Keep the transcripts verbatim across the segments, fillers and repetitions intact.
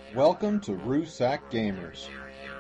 Welcome to Rusak Gamers.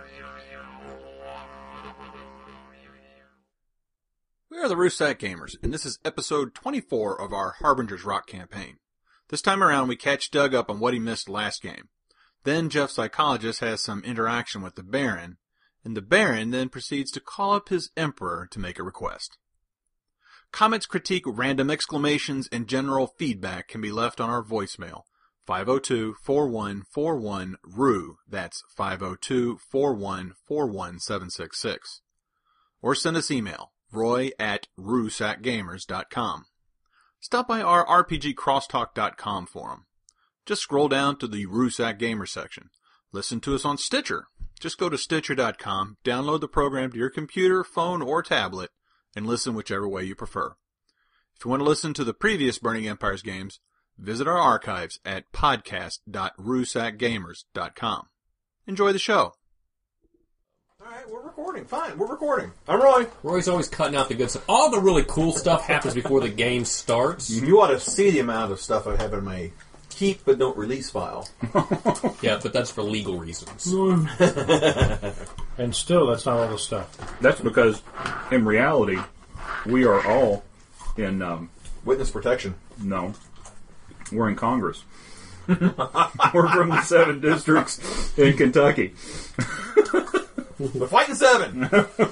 We are the Rusak Gamers, and this is episode twenty-four of our Harbinger's Rock campaign. This time around, we catch Doug up on what he missed last game. Then Jeff Psychologist has some interaction with the Baron, and the Baron then proceeds to call up his Emperor to make a request. Comments, critique, random exclamations, and general feedback can be left on our voicemail, five oh two, four one four one, R U, that's five oh two, four one four one, seven six six. Or send us email, roy at rusak gamers dot com. Stop by our R P G crosstalk dot com forum. Just scroll down to the Rusak Gamer section. Listen to us on Stitcher. Just go to stitcher dot com, download the program to your computer, phone, or tablet, and listen whichever way you prefer. If you want to listen to the previous Burning Empires games, visit our archives at podcast dot rusak gamers dot com. Enjoy the show. All right, we're recording. Fine, we're recording. I'm Roy. Roy's always cutting out the good stuff. All the really cool stuff happens before the game starts. You ought to see the amount of stuff I have in my keep but don't release file. Yeah, but that's for legal reasons. And still, that's not all the stuff. That's because, in reality, we are all in, um... Witness protection. No. We're in Congress. We're from the seven districts in Kentucky. We're fighting seven!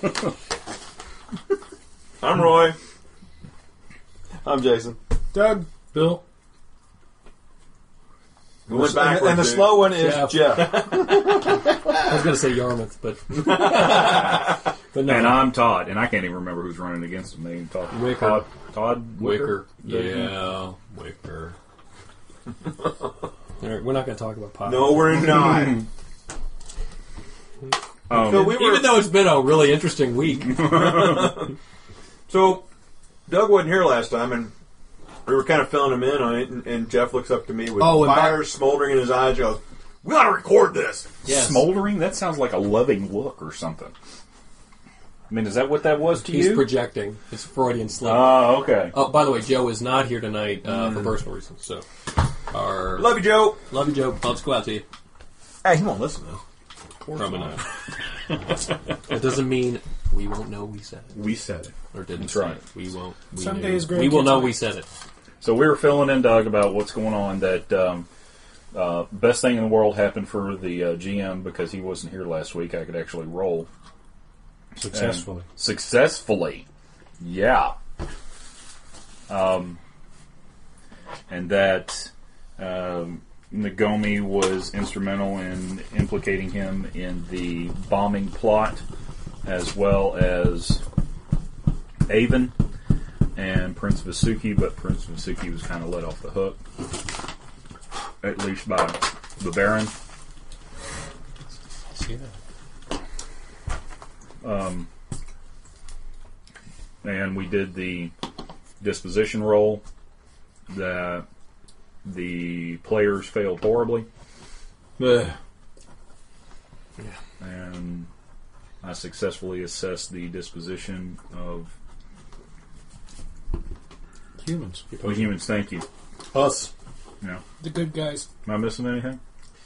I'm Roy. I'm Jason. Doug, Bill. We went backwards, and the dude. slow one is Jeff. Jeff. I was going to say Yarmouth, but... but no. And I'm Todd, and I can't even remember who's running against me. Todd Wicker. Todd, Todd Wicker. Wicker? Yeah, Wicker. All right, we're not going to talk about pop. No, we're not. Um, so we were, Even though it's been a really interesting week. So, Doug wasn't here last time, and we were kind of filling him in on it, and, and Jeff looks up to me with Oh, and fire Bob- smoldering in his eyes and goes, we ought to record this! Yes. Smoldering? That sounds like a loving look or something. I mean, is that what that was to He's you? projecting. It's Freudian slip. Oh, okay. Oh, by the way, Joe is not here tonight uh, for personal reasons. So, our Love you, Joe! love you, Joe. Let's go out to you. Hey, he won't listen, though. Probably not. It doesn't mean we won't know we said it. We said it. Or didn't That's say right. it. We won't. We Some knew. days We will grandkids know might- we said it. So we were filling in, Doug, about what's going on. That um, uh, best thing in the world happened for the uh, G M because he wasn't here last week. I could actually roll. Successfully. And successfully. Yeah. Um, and that um, Nagomi was instrumental in implicating him in the bombing plot, as well as Avon and Prince Vasuki, but Prince Vasuki was kind of let off the hook, at least by the Baron. See that? Um, and we did the disposition roll that the players failed horribly. Ugh. And I successfully assessed the disposition of Humans. oh, humans. Thank you. Us. Yeah. The good guys. Am I missing anything?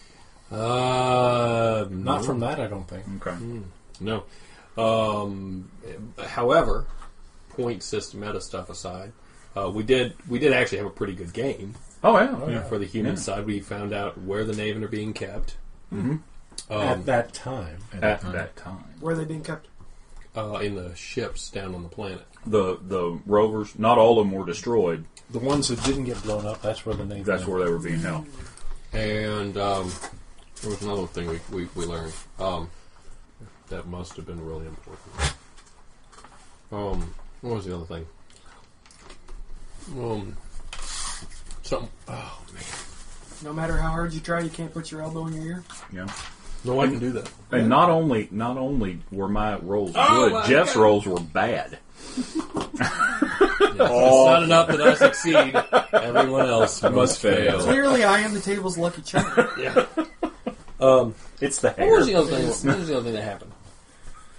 Uh, Not no. from that, I don't think. Okay. No. Um, however, point system meta stuff aside, uh, we did we did actually have a pretty good game. Oh yeah. Oh, yeah. For the human Yeah. side, we found out where the Naven are being kept. Mm-hmm. Um, At that time. At that time, Where are they being kept? uh, in the ships down on the planet. the the rovers, not all of them were destroyed. The ones that didn't get blown up, that's where the name That's where they were being held. And um, there was another thing we, we, we learned. Um, that must have been really important. Um, what was the other thing? Um, something. Oh, man. No matter how hard you try, you can't put your elbow in your ear. Yeah. No, I can do that. And not only not only were my rolls Oh, good, my Jeff's God. rolls were bad. It's not enough that I succeed. Everyone else must fail. Clearly, I am the table's lucky charm. Yeah. Um, It's the what hair. was the other thing? What was the other thing that happened?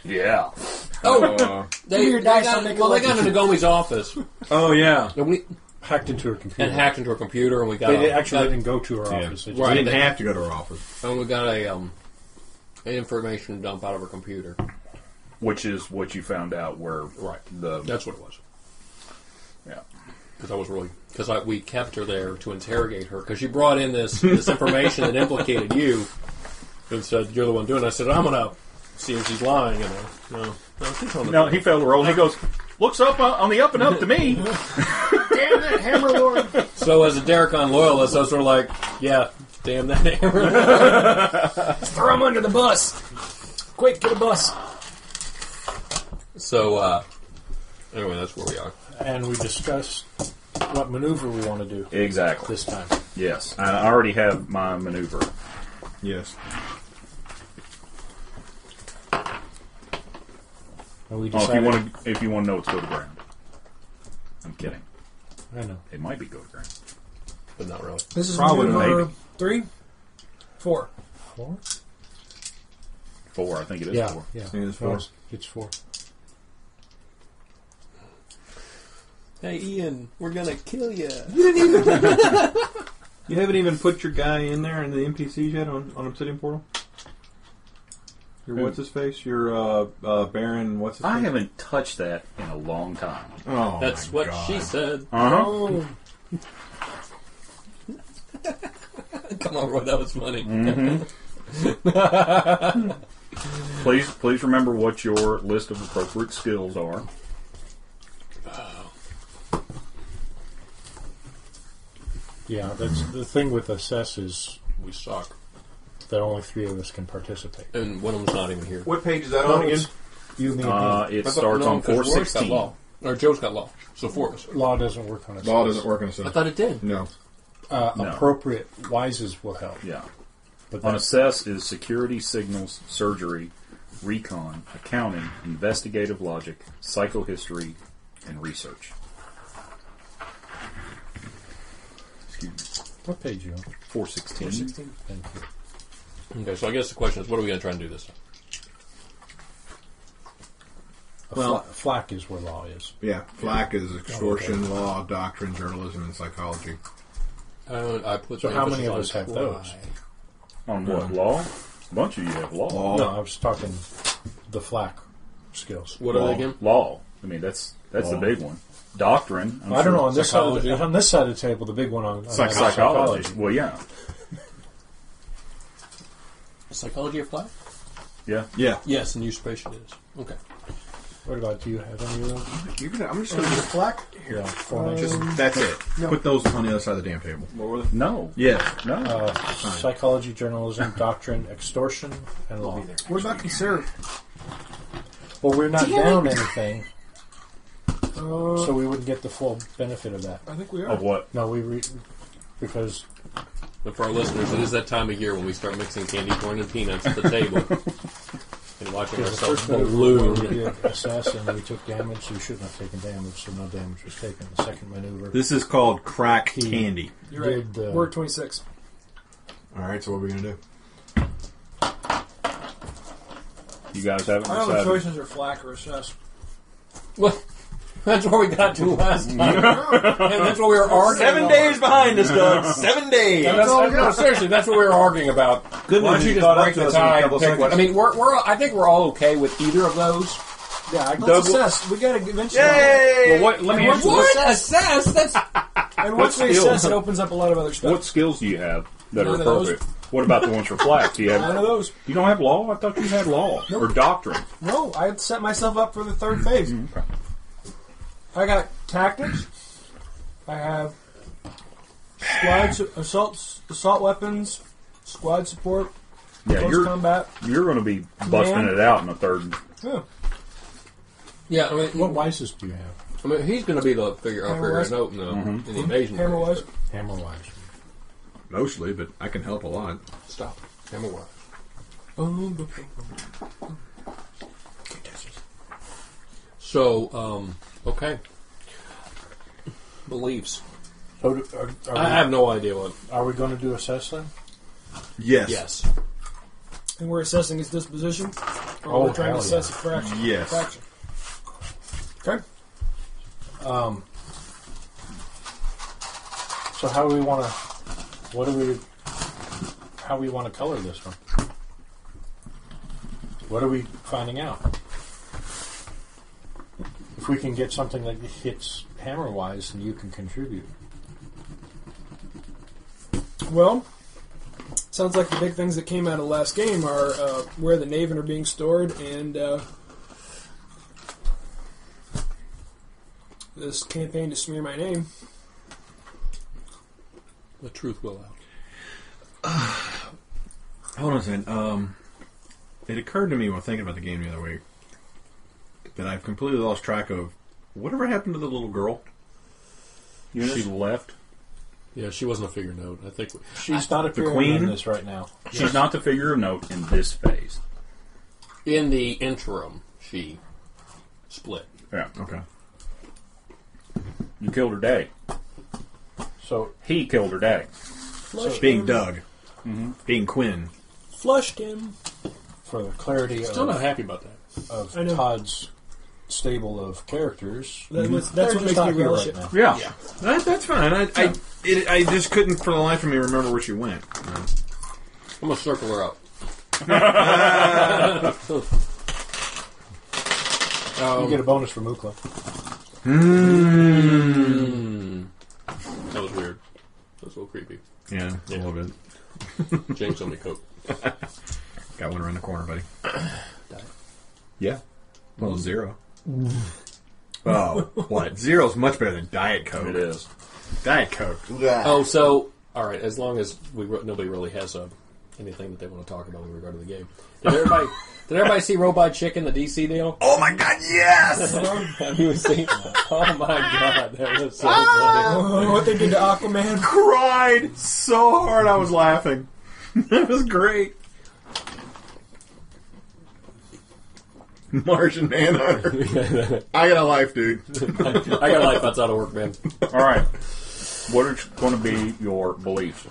Yeah. Oh, they, Give me your they dice, got, I'll make well, a they got into Nagomi's office. Oh yeah. And we hacked into her computer. and hacked into her computer, and we got. They a, did, actually got, didn't go to her Yeah. office. They We just- Right. didn't they- have to go to her office. and we got a um, an information dump out of her computer. Which is what you found out where Right. the That's what it was. yeah. Because I was really because we kept her there to interrogate her because she brought in this this information that implicated you and said you're the one doing it. I said I'm gonna see if she's lying. You know, no, no, she's on the No, he failed to roll. He goes, looks up uh, on the up and up to me. Damn that Hammer Lord! So as a Daracon loyalist, I was sort of like, yeah, damn that hammer. Throw him under the bus! Quick, get a bus! So uh, anyway, that's where we are. and we discussed what maneuver we want to do Exactly. this time. Yes, I already have my maneuver. Yes. And we Oh, if decided. you want to, if you want to know, it's go to ground. I'm kidding. I know. It might be go to ground. But not really. This is Probably maneuver maybe. three? Four. Four? Four, I think it is Yeah, four. yeah. It is No, four. it's- it's four. Hey, Ian, we're gonna kill you. You haven't even put your guy in there in the N P Cs yet on, on Obsidian Portal? Your Who? what's his face? Your uh, uh, Baron. What's his I face? haven't touched that in a long time. Oh, That's my what God. she said. Uh huh. Oh, Come on, Roy, that was funny. Please, please remember what your list of appropriate skills are. Yeah, that's the thing with assess is We suck. that only three of us can participate. And one of them's not even here. What page is that No, on again? it's you, me, and Uh, me. it I thought- starts no, on 'cause four Roy's got sixteen. law. Or Joe's got law. So four of us. Law doesn't work on assess. Law doesn't work on I assess. thought it did. No. Uh, No. Appropriate wises will help. Yeah. But On that's, assess is security, signals, surgery, recon, accounting, investigative logic, psychohistory, and research. Excuse me. what page you on? four sixteen. Thank you. Okay, so I guess the question is, what are we going to try and do this time? A Well- fla- flak is where law is. Yeah. Flak is extortion, law, doctrine, journalism, and psychology. Uh, I put So the how many emphasis of on us have try. those? On what? Law? A bunch of you have law. Law. No, I was talking the flak skills. What are law. they again? Law. I mean, that's that's Law. the big one. Doctrine. I'm I don't sure- know on this side of Psychology. the, on this side of the table. The big one on, on that is Psychology. psychology. Well, yeah. Psychology of play? Yeah. Yeah. Yes, and usurpation is. Okay. What about do you have any of those? You're gonna, I'm just going to just Flak. Yeah, four Just names. that's it. No. Put those on the other side of the damn table. What were they? No. Yeah. No. Uh, psychology, journalism, doctrine, extortion, and law. what about conserve? Well, we're not down anything, Uh, so we wouldn't get the full benefit of that. I think we are. of what? No, we re- because But for our listeners, it is that time of year when we start mixing candy corn and peanuts at the table and watching because the ourselves first maneuver we balloon. did assess and we took damage, so we shouldn't have taken damage, so no damage was taken. The second maneuver This is called crack He- candy. You're right. did, uh, We're at twenty-six. All right. So what are we gonna do? You guys haven't My other decided. choices are flak or assess. Well, that's where we got to last time. and that's what we were arguing Seven about. days behind us, Doug. Seven days. And that's, no, seriously, that's what we were arguing about. Good Why news don't you is you just caught up break to the us in a tie and couple pick seconds. one? I mean, we're, we're I think we're all okay with either of those. Yeah, let's Doug, assess. We got to eventually. Yay! Well, what? Let me And ask you. what- What, Assess? That's And once we skill? assess, it opens up a lot of other stuff. what skills do you have that None are of those. appropriate? What about the ones for flak? Do you None have? of those. You don't have law? I thought you had law or doctrine. No, I had set myself up for the third phase. Okay. I got tactics. I have squad su- assault assault weapons, squad support, Yeah, close you're combat. you're going to be busting Man. it out in the third. Yeah. yeah. I mean, what wises do you have? I mean, he's going to be the figure out Hammer figure wise. it out in the, in the invasion. Hammer phase. wise. Hammer wise. Mostly, but I can help a lot. Stop. Hammer wise. So, um, okay. Beliefs. So do, are, are, I we, have no idea what. are we going to do assess then? Yes. Yes. And we're assessing his disposition. Or Oh, we're trying to hell assess yeah. a fraction. Yes. Faction. Okay. Um, So how do we want to? What do we? How we want to color this one? What are we finding out? If we can get something that hits hammer-wise, then you can contribute. Well, sounds like the big things that came out of the last game are uh, where the Naven are being stored and uh, this campaign to smear my name. The truth will out. Hold on a second. Um, it occurred to me while thinking about the game the other week that I've completely lost track of whatever happened to the little girl. She left. Yeah, she wasn't a figure note. I think She's not appearing queen? in this right now. She's not the figure of note in this phase. in the interim she split. Yeah. Okay. You killed her daddy. So He killed her daddy. Flushed Being him. Doug. Mm-hmm. Being Quinn. Flushed him. for the clarity Still of, not happy about that. of I know. Todd's stable of characters, That was, they're that's what just makes me not here relish right it. now. Yeah. Yeah. That, that's fine. I I, it, I just couldn't for the life of me remember where she went. I'm gonna circle her up. You get a bonus for Mukla. Mm. That was weird. That was a little creepy. Yeah, a little bit. James on me coat. Got one around the corner, buddy. Diet. Yeah. Well, zero. Oh, what? Zero's much better than Diet Coke. It is. Diet Coke. Oh, so all right. As long as we re- nobody really has uh, anything that they want to talk about with regard to the game. Did everybody? Did everybody see Robot Chicken, the D C deal? Oh my God! Yes. Have you seen? Oh my God, that was so funny. Oh, what they did to Aquaman. Cried so hard I was laughing. That was great. Martian Manhunter. I got a life, dude. I got a life outside of work, man. All right. What are going to be your beliefs?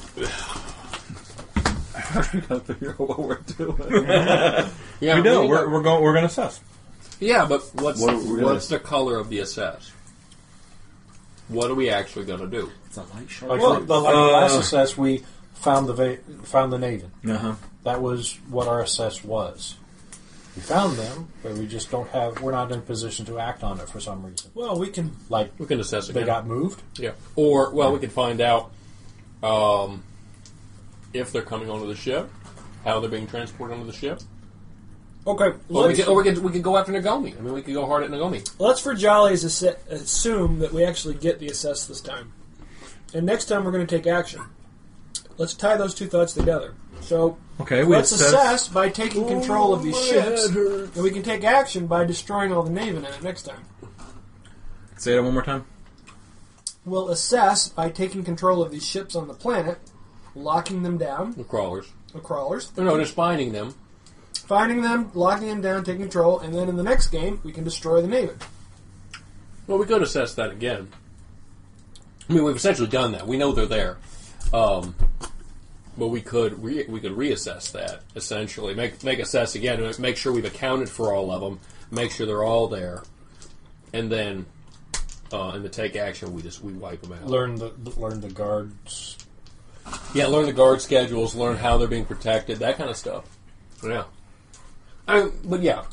Gotta figure out what we're doing. Yeah, we do. need We're, to- we're going. We're going to assess. yeah, but what's What are we gonna- what's the color of the assess? What are we actually going to do? It's a light sharp. Like, Well, the, like uh, the last assess, we found the va- found the Naven. Uh huh. That was what our assess was. We found them, but we just don't have. We're not in a position to act on it for some reason. Well, we can. Like We can assess it. they got moved. Yeah. Or, well, we can find out um, if they're coming onto the ship, how they're being transported onto the ship. Okay, Or, we let's, could, or we, could, we could go after Nagomi. I mean, we could go hard at Nagomi. let's for jollies assi- assume that we actually get the assess this time. And next time we're going to take action. Let's tie those two thoughts together. So, Okay. We let's assess. assess by taking control of these ships, and we can take action by destroying all the Naven in it next time. Say that one more time. We'll assess by taking control of these ships on the planet, locking them down, The crawlers. the crawlers, Or no, just finding them. finding them, locking them down, taking control, and then in the next game, we can destroy the Naven. Well, we could assess that again. I mean, we've essentially done that. We know they're there. Um, but we could re- we could reassess that, essentially. Make make assess again, and make sure we've accounted for all of them, make sure they're all there. And then, uh, in the take action, we just we wipe them out. Learn the learn the guards. Yeah, learn the guard schedules, learn how they're being protected, that kind of stuff. Yeah. I, but yeah.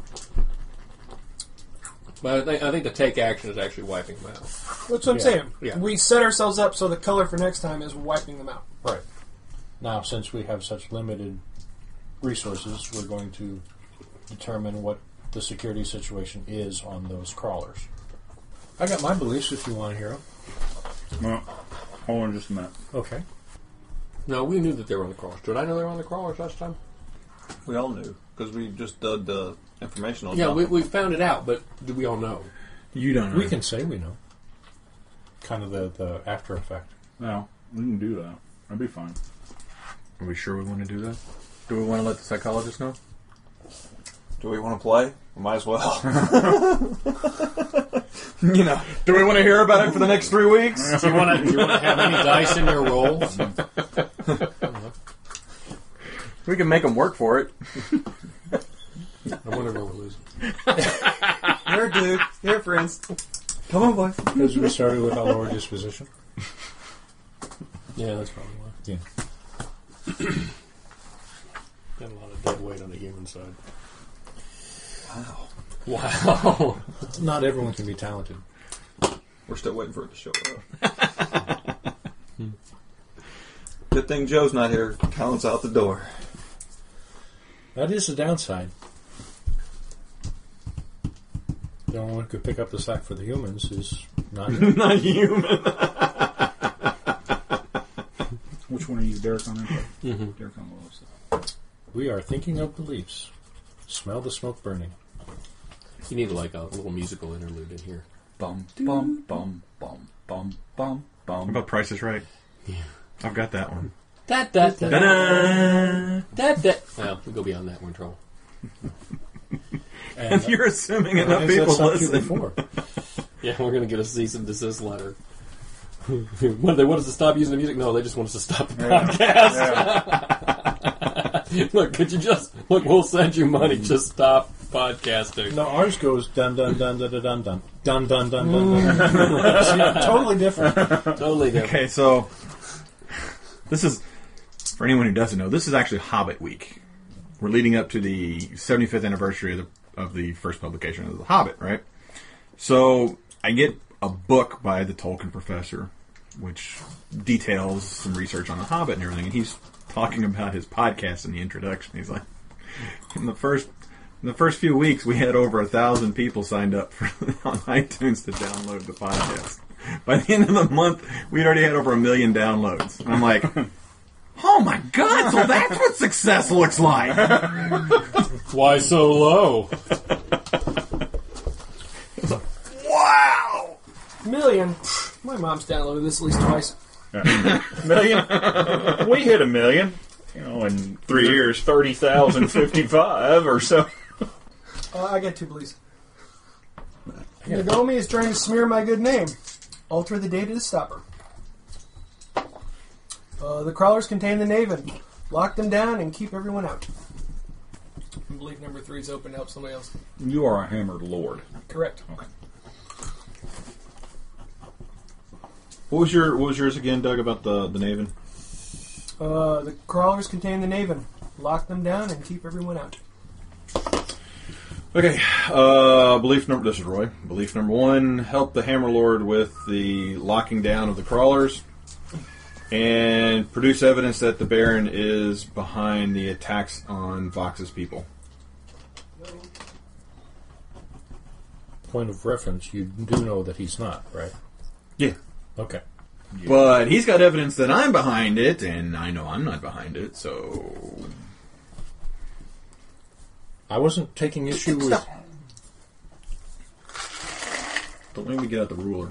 But I think, I think the take action is actually wiping them out. That's what I'm Yeah. saying. Yeah. We set ourselves up so the color for next time is wiping them out. Right. Now, since we have such limited resources, we're going to determine what the security situation is on those crawlers. I got my beliefs if you want to hear them. Well, hold on just a minute. Okay. No, we knew that they were on the crawlers. Did I know they were on the crawlers last time? We all knew because we just dug the information on Yeah, top. we, we found it out, but do we all know? You don't know. We can say we know. Kind of the, the after effect. No, we can do that. That'd be fine. Are we sure we want to do that? Do we want to let the psychologist know? Do we want to play? We might as well. You know. Do we want to hear about it for the next three weeks? Do you want to do you want to have any dice in your rolls? We can make them work for it. I wonder where we're losing. Here, dude. Here, friends. Come on, boys. Because we started with our lower disposition. Yeah, that's probably why. Yeah. Got a lot of dead weight on the human side. Wow. Wow. Not everyone can be talented. We're still waiting for it to show up. Good thing Joe's not here. Talent's out the door. That is the downside. The only one who could pick up the slack for the humans is not him. Not human. Which one are you, Derek, on input? Mm-hmm. Derek on the lowest. We are thinking of beliefs. Smell the smoke burning. You need like a little musical interlude in here. Bum, bum, bum, bum, bum, bum, bum. How about Price is Right? Yeah. I've got that one. That, that, that. Ta-da! That, that. Well, we'll go beyond that. We're in trouble. And You're assuming enough Why has that people uh, stopped you listen. before? Yeah, we're going to get a cease and desist letter. What, they want us to stop using the music? No, they just want us to stop the podcast. Look, could you just... Look, we'll send you money. Just stop podcasting. No, ours goes dun dun dun dun dun dun dun dun dun dun dun. dun. See, totally different. Totally different. Okay, so this is, for anyone who doesn't know, this is actually Hobbit Week. We're leading up to the seventy-fifth anniversary of the, of the first publication of The Hobbit, right? So I get a book by the Tolkien professor, which details some research on The Hobbit and everything, and he's talking about his podcast in the introduction. He's like, in the first in the first few weeks, we had over a thousand people signed up for, on iTunes to download the podcast. By the end of the month, we'd already had over a million downloads. And I'm like, oh my god, so that's what success looks like! Why so low? Wow! Million. My mom's downloaded this at least twice. Million? We hit a million. You know, in three years, thirty thousand fifty-five or so. Uh, I get two, please. Nagomi is trying to smear my good name. Alter the data to stop her. Uh, the crawlers contain the Naven. Lock them down and keep everyone out. I believe number three is open to help somebody else. You are a hammered lord. Correct. Okay. What was your what was yours again, Doug, about the the Naven? Uh, the crawlers contain the Naven. Lock them down and keep everyone out. Okay, uh, belief number. This is Roy. Belief number one: help the Hammerlord with the locking down of the crawlers, and produce evidence that the Baron is behind the attacks on Vox's people. Point of reference, you do know that he's not, right? Yeah. Okay. But he's got evidence that I'm behind it, and I know I'm not behind it, so... I wasn't taking issue with... Don't make me get out the ruler.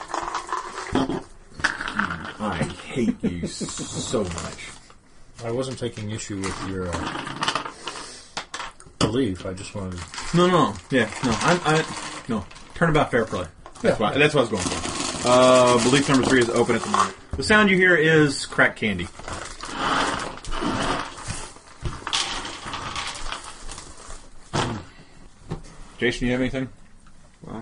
I hate you so much. I wasn't taking issue with your uh, belief. I just wanted... No, no, yeah, no, I'm, I, no, turnabout fair play. That's, Yeah. why, that's what I was going for. Uh, belief number three is open at the moment. The sound you hear is crack candy. Jason, you have anything? Well,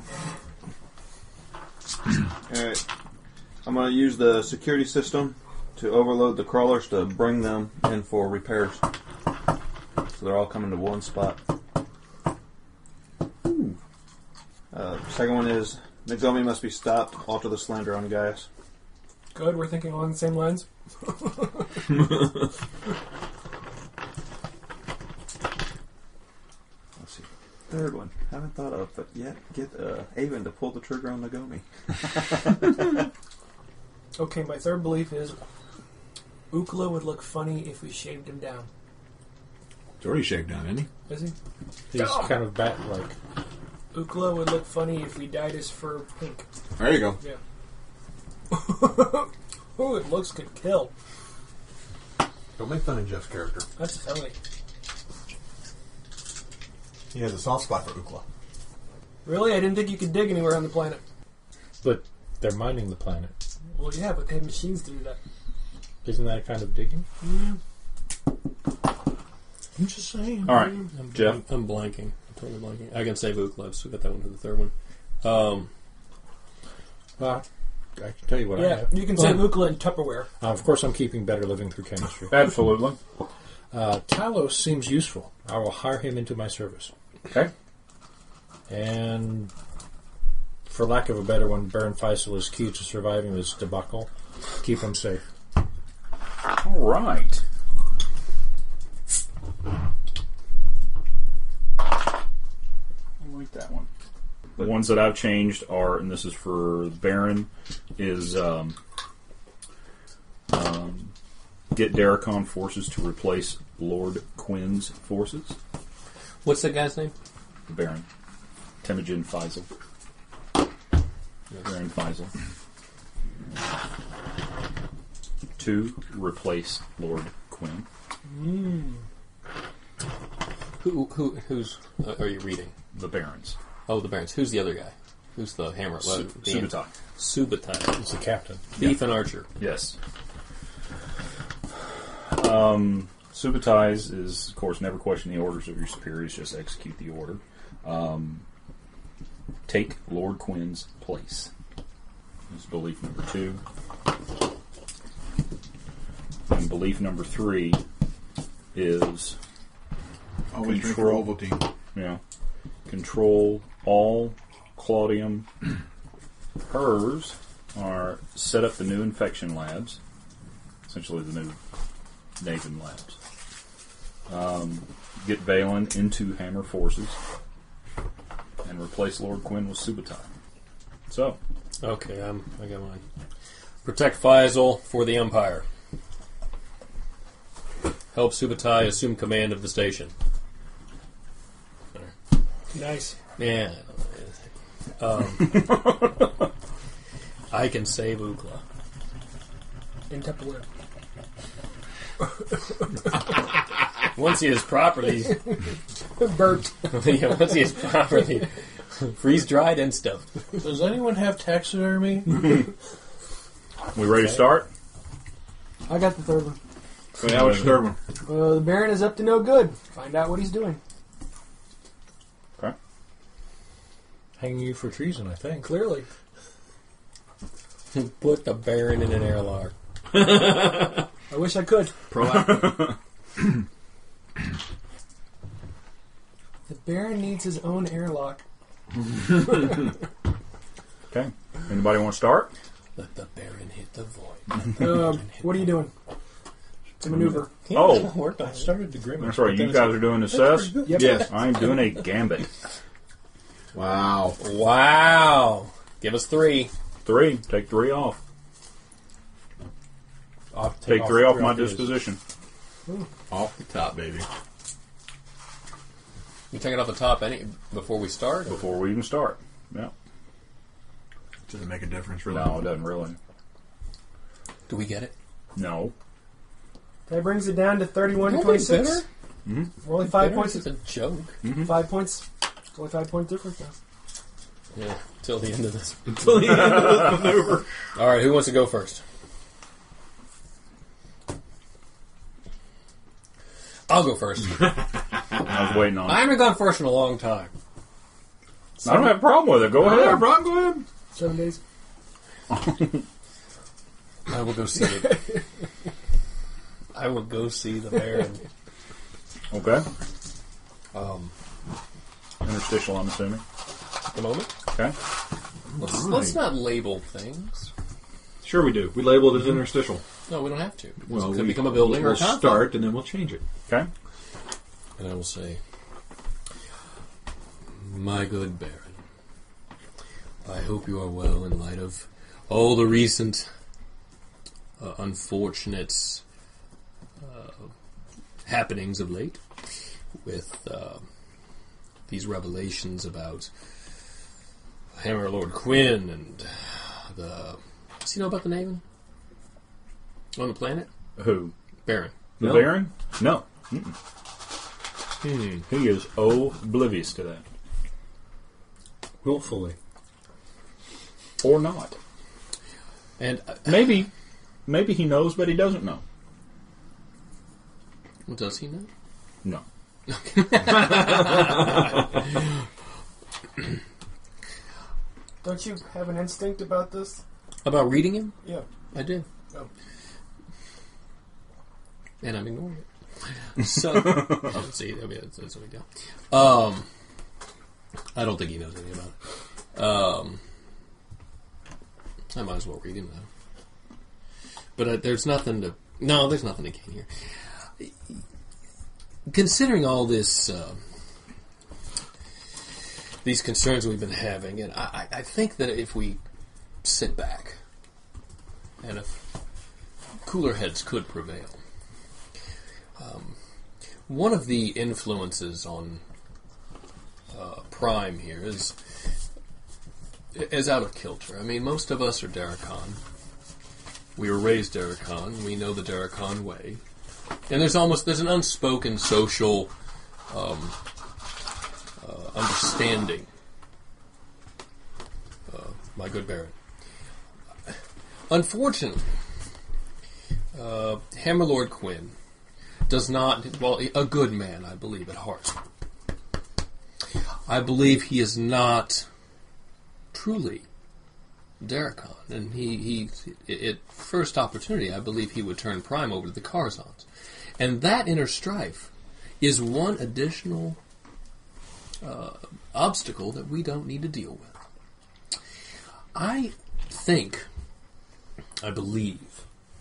alright. I'm going to use the security system to overload the crawlers to bring them in for repairs. So they're all coming to one spot. Uh, second one is Nagomi must be stopped. Alter the slander on Gaius. Good, we're thinking along the same lines. Let's see. Third one. Haven't thought of, but yet get uh, Avon to pull the trigger on Nagomi. Okay, my third belief is Ukla would look funny if we shaved him down. It's already shaved down, isn't he? Is he? He's kind of bat-like. Ukla would look funny if we dyed his fur pink. There you go. Yeah. Ooh, it looks could kill. Don't make fun of Jeff's character. That's funny. He has a soft spot for Ukla. Really? I didn't think you could dig anywhere on the planet. But they're mining the planet. Well, yeah, but they have machines to do that. Isn't that a kind of digging? Yeah. I'm just saying. All right, I'm, Jeff. I'm, I'm blanking. I'm totally blanking. I can save Ukla, so we got that one for the third one. Um, Uh, I can tell you what I Yeah, have. you can send Ukla in Tupperware. Uh, of course, I'm keeping Better Living Through Chemistry. Absolutely. Uh, Talos seems useful. I will hire him into my service. Okay. And for lack of a better one, Baron Faisal is key to surviving this debacle. Keep him safe. All right. I like that one. The ones that I've changed are, and this is for Baron, is um, um, get Daracon forces to replace Lord Quinn's forces. What's that guy's name? The Baron. Temujin Faisal. Baron Faisal. Two, replace Lord Quinn. Who who who's uh, are you reading? The Barons. Oh, the Barons. Who's the other guy? Who's the hammer? Su- the- Subutai. Subutai. He's the captain. Thief and archer. Yes. Um, Subutais is, of course, never question the orders of your superiors, just execute the order. Um, take Lord Quinn's place. Is belief number two. And belief number three is Always drink Control. your Ovaltine. you know, control all Claudium. Hers are set up the new infection labs, essentially the new Naven labs. Um, get Valen into Hammer forces and replace Lord Quinn with Subutai. So, Okay, I'm, I got mine. Protect Faisal for the Empire. Help Subutai assume command of the station. Nice. Yeah. Um, I can save Ukla. In Tupperware. Once he is properly, Burped. yeah, once he is properly freeze dried and stuffed. Does anyone have taxidermy? we ready to start? I got the third one. So now what's the third one? Uh, the Baron is up to no good. Find out what he's doing. Okay. Hanging you for treason, I think. Clearly. Put the Baron in an airlock. I wish I could. Proactive. The Baron needs his own airlock. Okay. Anybody want to start? Let the Baron hit the void. Um, what are you doing? It's a maneuver. Oh, Worked on I it. started to grimace. that's right. but You then guys are doing assess. Yep. Yes. I'm doing a gambit. Wow. Wow. Give us three. Three. Take three off. I'll Take three off my his. disposition. Off the top, baby. You take it off the top any before we start? Before we even start. Yeah. Doesn't make a difference, really. No, it doesn't really. Do we get it? No. That brings it down to thirty-one to Don't be twenty-six. bitter. We're only five Bitter points. is a joke. Five points. It's only five point difference now. Yeah, till the end of this. Until the end of this maneuver. All right, who wants to go first? I'll go first. I was waiting on it. I haven't gone first in a long time. I don't have a problem with it. Go Yeah, ahead. Bron, go ahead. Seven days. I will go see it. I will go see the Baron. Okay. Um, Interstitial, I'm assuming. at the moment. Okay. Let's, let's not label things. Sure we do. We label it as interstitial. No, we don't have to. Well, it could we, become a building we'll or a conflict. start, and then we'll change it. Okay. And I will say, my good Baron, I hope you are well in light of all the recent uh, unfortunate uh, happenings of late with uh, these revelations about Hammer Lord Quinn and the... Does he know about the Naven? On the planet? Who? Baron. The No. Baron? No. Mm-mm. Hmm. He is oblivious to that. Willfully. Or not. And uh, Maybe. Maybe he knows, but he doesn't know. does he know? No. Don't you have an instinct about this? About reading him? Yeah. I did. Oh. And I'm ignoring it. So, oh, see, I mean, that's, that's a big deal. Um, I don't think he knows anything about it. Um, I might as well read him, though. But uh, there's nothing to... No, there's nothing to gain here. Considering all this... Uh, these concerns we've been having, and I, I think that if we sit back, and if cooler heads could prevail, um, one of the influences on uh, Prime here is is out of kilter. I mean, most of us are Daracon. We were raised Daracon. We know the Daracon way, and there's almost there's an unspoken social um, uh, understanding. Uh, my good Baron. Unfortunately, uh, Hammerlord Quinn does not, well, a good man, I believe, at heart. I believe he is not truly Daracon, and he, he, at first opportunity, I believe he would turn Prime over to the Karzans. And that inner strife is one additional uh, obstacle that we don't need to deal with. I think, I believe,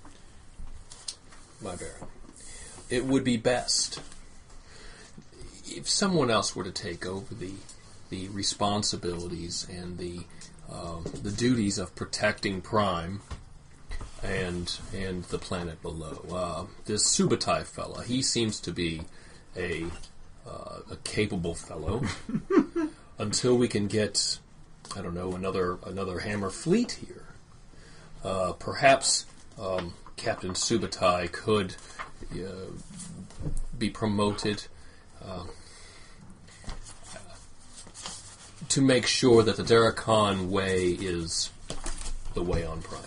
my Baron, it would be best if someone else were to take over the the responsibilities and the uh, the duties of protecting Prime and and the planet below. Uh, this Subutai fella, he seems to be a uh, a capable fellow. Until we can get, I don't know, another another Hammer fleet here. Uh, perhaps um, Captain Subutai could uh, be promoted uh, to make sure that the Daracon way is the way on Prime.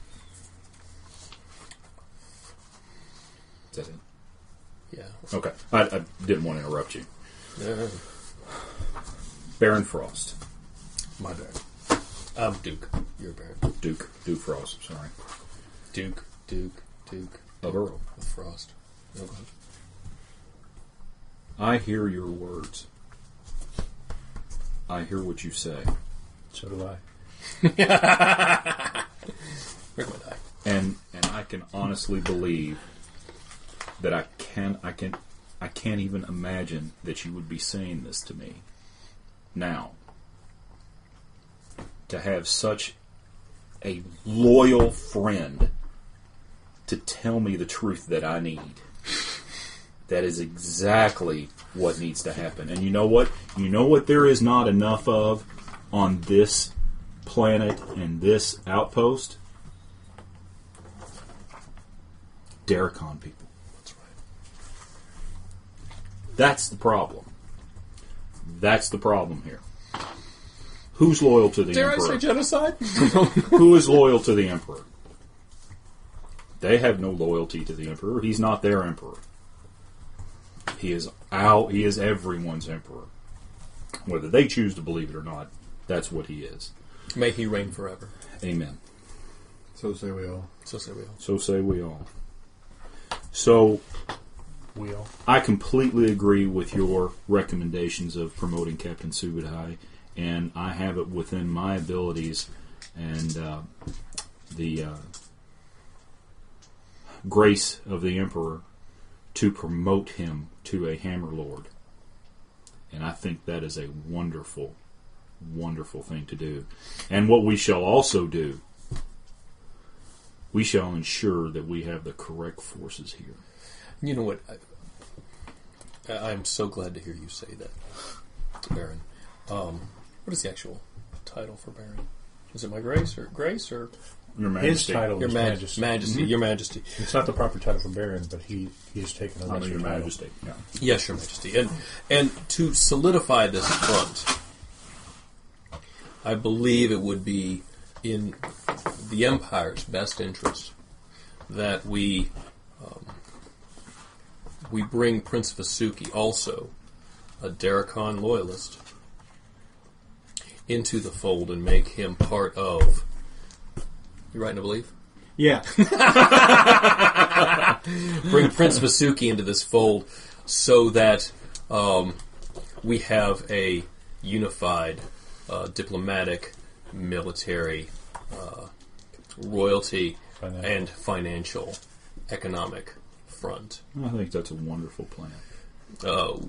Is that it? Yeah. Okay. I, I didn't want to interrupt you. Uh, Baron Frost. my Baron. I'm Duke. You're Baron. Duke. Duke Frost, sorry. Duke, Duke, Duke. Of Earl. Of Frost. No, go ahead. I hear your words. I hear what you say. So do I. Where's my die? And and I can honestly believe that I can I can I can't even imagine that you would be saying this to me. Now, to have such a loyal friend to tell me the truth that I need. That is exactly what needs to happen. And you know what? You know what there is not enough of on this planet and this outpost? Daracon people. That's right. That's the problem. That's the problem here. Who's loyal to the Dare Emperor? I say genocide? Who is loyal to the Emperor? They have no loyalty to the Emperor. He's not their Emperor. He is out. He is everyone's Emperor. Whether they choose to believe it or not, that's what he is. May he reign forever. Amen. So say we all. So say we all. So say we all. So, We all. I completely agree with your recommendations of promoting Captain Subutai, and I have it within my abilities and uh, the uh, grace of the Emperor to promote him to a Hammer Lord. And I think that is a wonderful, wonderful thing to do. And what we shall also do, we shall ensure that we have the correct forces here. You know what? I, I'm so glad to hear you say that, Baron. Um, what is the actual title for Baron? Is it my Grace or Grace or Your His Majesty. title Your is Maj- Majesty. Majesty? Your Majesty. It's not the proper title for Baron, but he, he has taken a Honor lesser Your title. Majesty. Yeah. Yes, Your Majesty. And and to solidify this front, I believe it would be in the Empire's best interest that we um, we bring Prince Vasuki, also a Daracon loyalist, into the fold and make him part of You writing a belief? Yeah. Bring Prince Vasuki into this fold so that um, we have a unified uh, diplomatic, military, uh, royalty, Financial. and financial, economic front. I think that's a wonderful plan. Uh,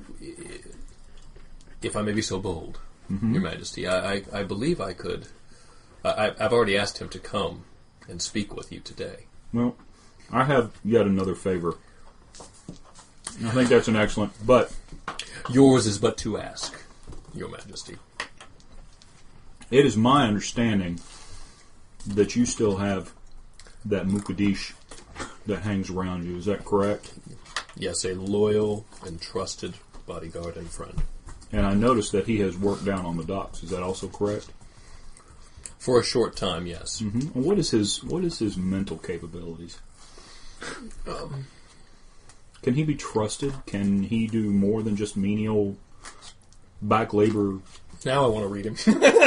if I may be so bold, Mm-hmm. Your Majesty, I, I, I believe I could. I, I've already asked him to come and speak with you today. Well, I have yet another favor. I think that's an excellent, but Yours is but to ask, Your Majesty. it is my understanding that you still have that Mukadish that hangs around you. Is that correct? Yes, a loyal and trusted bodyguard and friend. And I noticed that he has worked down on the docks. Is that also correct? For a short time, yes. Mm-hmm. What is his What is his mental capabilities? Um, Can he be trusted? Can he do more than just menial back labor? now I want to read him.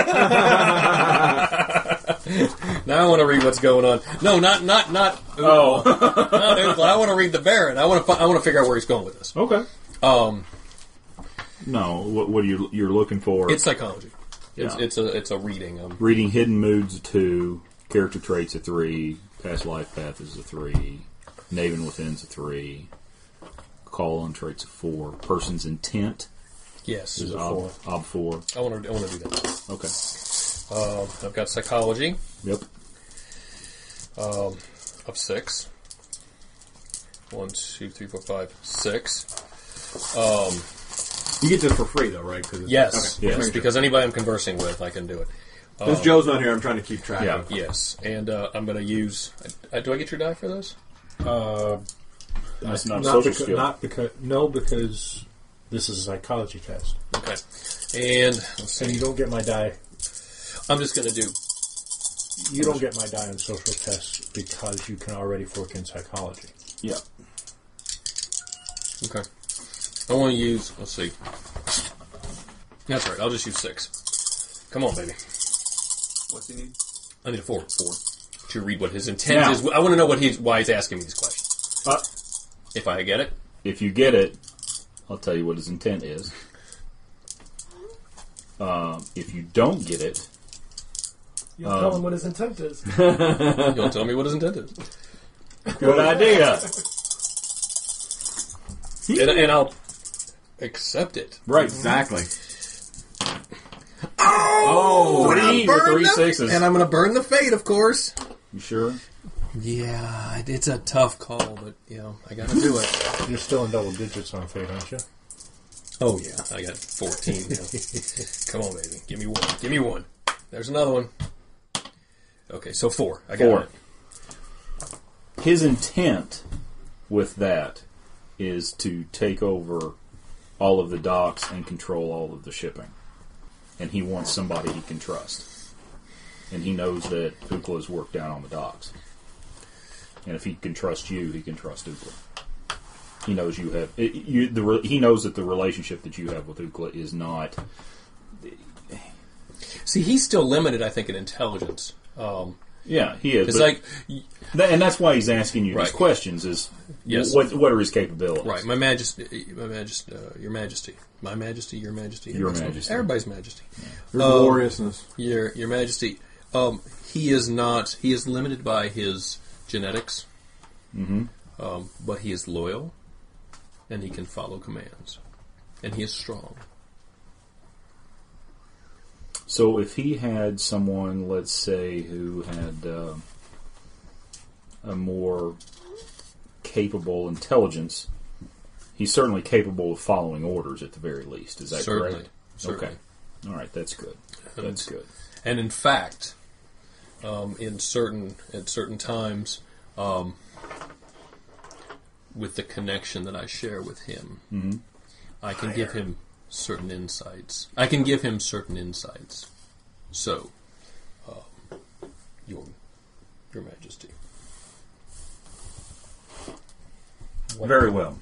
Now I want to read what's going on. No, not not not. Oh, not Ookla. I want to read the Baron. I want to I want to figure out where he's going with this. okay. Um, No, what, what are you you're looking for? it's psychology. It's Yeah. it's a it's a reading. Um, Reading hidden moods a two, character traits a three, past life path is a three, Naven within's a three, call on traits a four, person's intent yes, is a ob, ob four. I want to I want to do that. Okay. Um, I've got psychology Yep. um, of six. One, two, three, four, five, six. Um, You get this for free, though, right? 'Cause it's- yes, Okay. yes, Make sure. because anybody I'm conversing with, I can do it. Since Um, Joe's not here, I'm trying to keep track Yeah. of. Yes, and uh, I'm going to use. Uh, do I get your die for this? Uh, That's not, not, social because, skill. not because no, because this is a psychology test, Okay, and let's and you see. don't get my die. I'm just going to do. You don't get my die on social tests because you can already fork in psychology. Yeah. Okay, I want to use. Let's see. That's right. I'll just use six. Come on, baby. What's he need? I need a four. Four. To read what his intent Now- is. I want to know what he's why he's asking me these questions. Uh, If I get it, if you get it, I'll tell you what his intent is. Um, if you don't get it, You'll tell him what his intent is. you'll tell me what his intent is, good idea. and, and I'll accept it. Right. Exactly. Oh, three with three sixes. And I'm going to burn the fate, of course. You sure? Yeah, it's a tough call, but you know I got to do it. You're still in double digits on fate, aren't you? Oh yeah, I got fourteen now. Come on, baby, give me one. Give me one. There's another one. Okay, so four. I got Four. it. His intent with that is to take over all of the docks and control all of the shipping. And he wants somebody he can trust. And he knows that Ukla's worked down on the docks. And if he can trust you, he can trust Ukla. He knows you have. It, you, the, re- he knows that the relationship that you have with Ukla is not. See, he's still limited, I think, in intelligence. Um, Yeah, he is. it's but- like, Th- and that's why he's asking you Right. these questions: is Yes. what what are his capabilities? right, my majesty, my majesty, uh, your majesty, my majesty, your majesty, Your everybody's- majesty. everybody's majesty, Your Um, gloriousness. your your majesty. Um, he is not. He is limited by his genetics, Mm-hmm. um, but he is loyal, and he can follow commands, and he is strong. So if he had someone, let's say, who had uh, a more capable intelligence, he's certainly capable of following orders at the very least. Is that Certainly, correct? certainly. Okay. All right, that's good. And- That's good. And in fact, um, in certain at certain times, um, with the connection that I share with him, Mm-hmm. I can give him certain insights. I can give him certain insights. So, um, your your Majesty. Very well.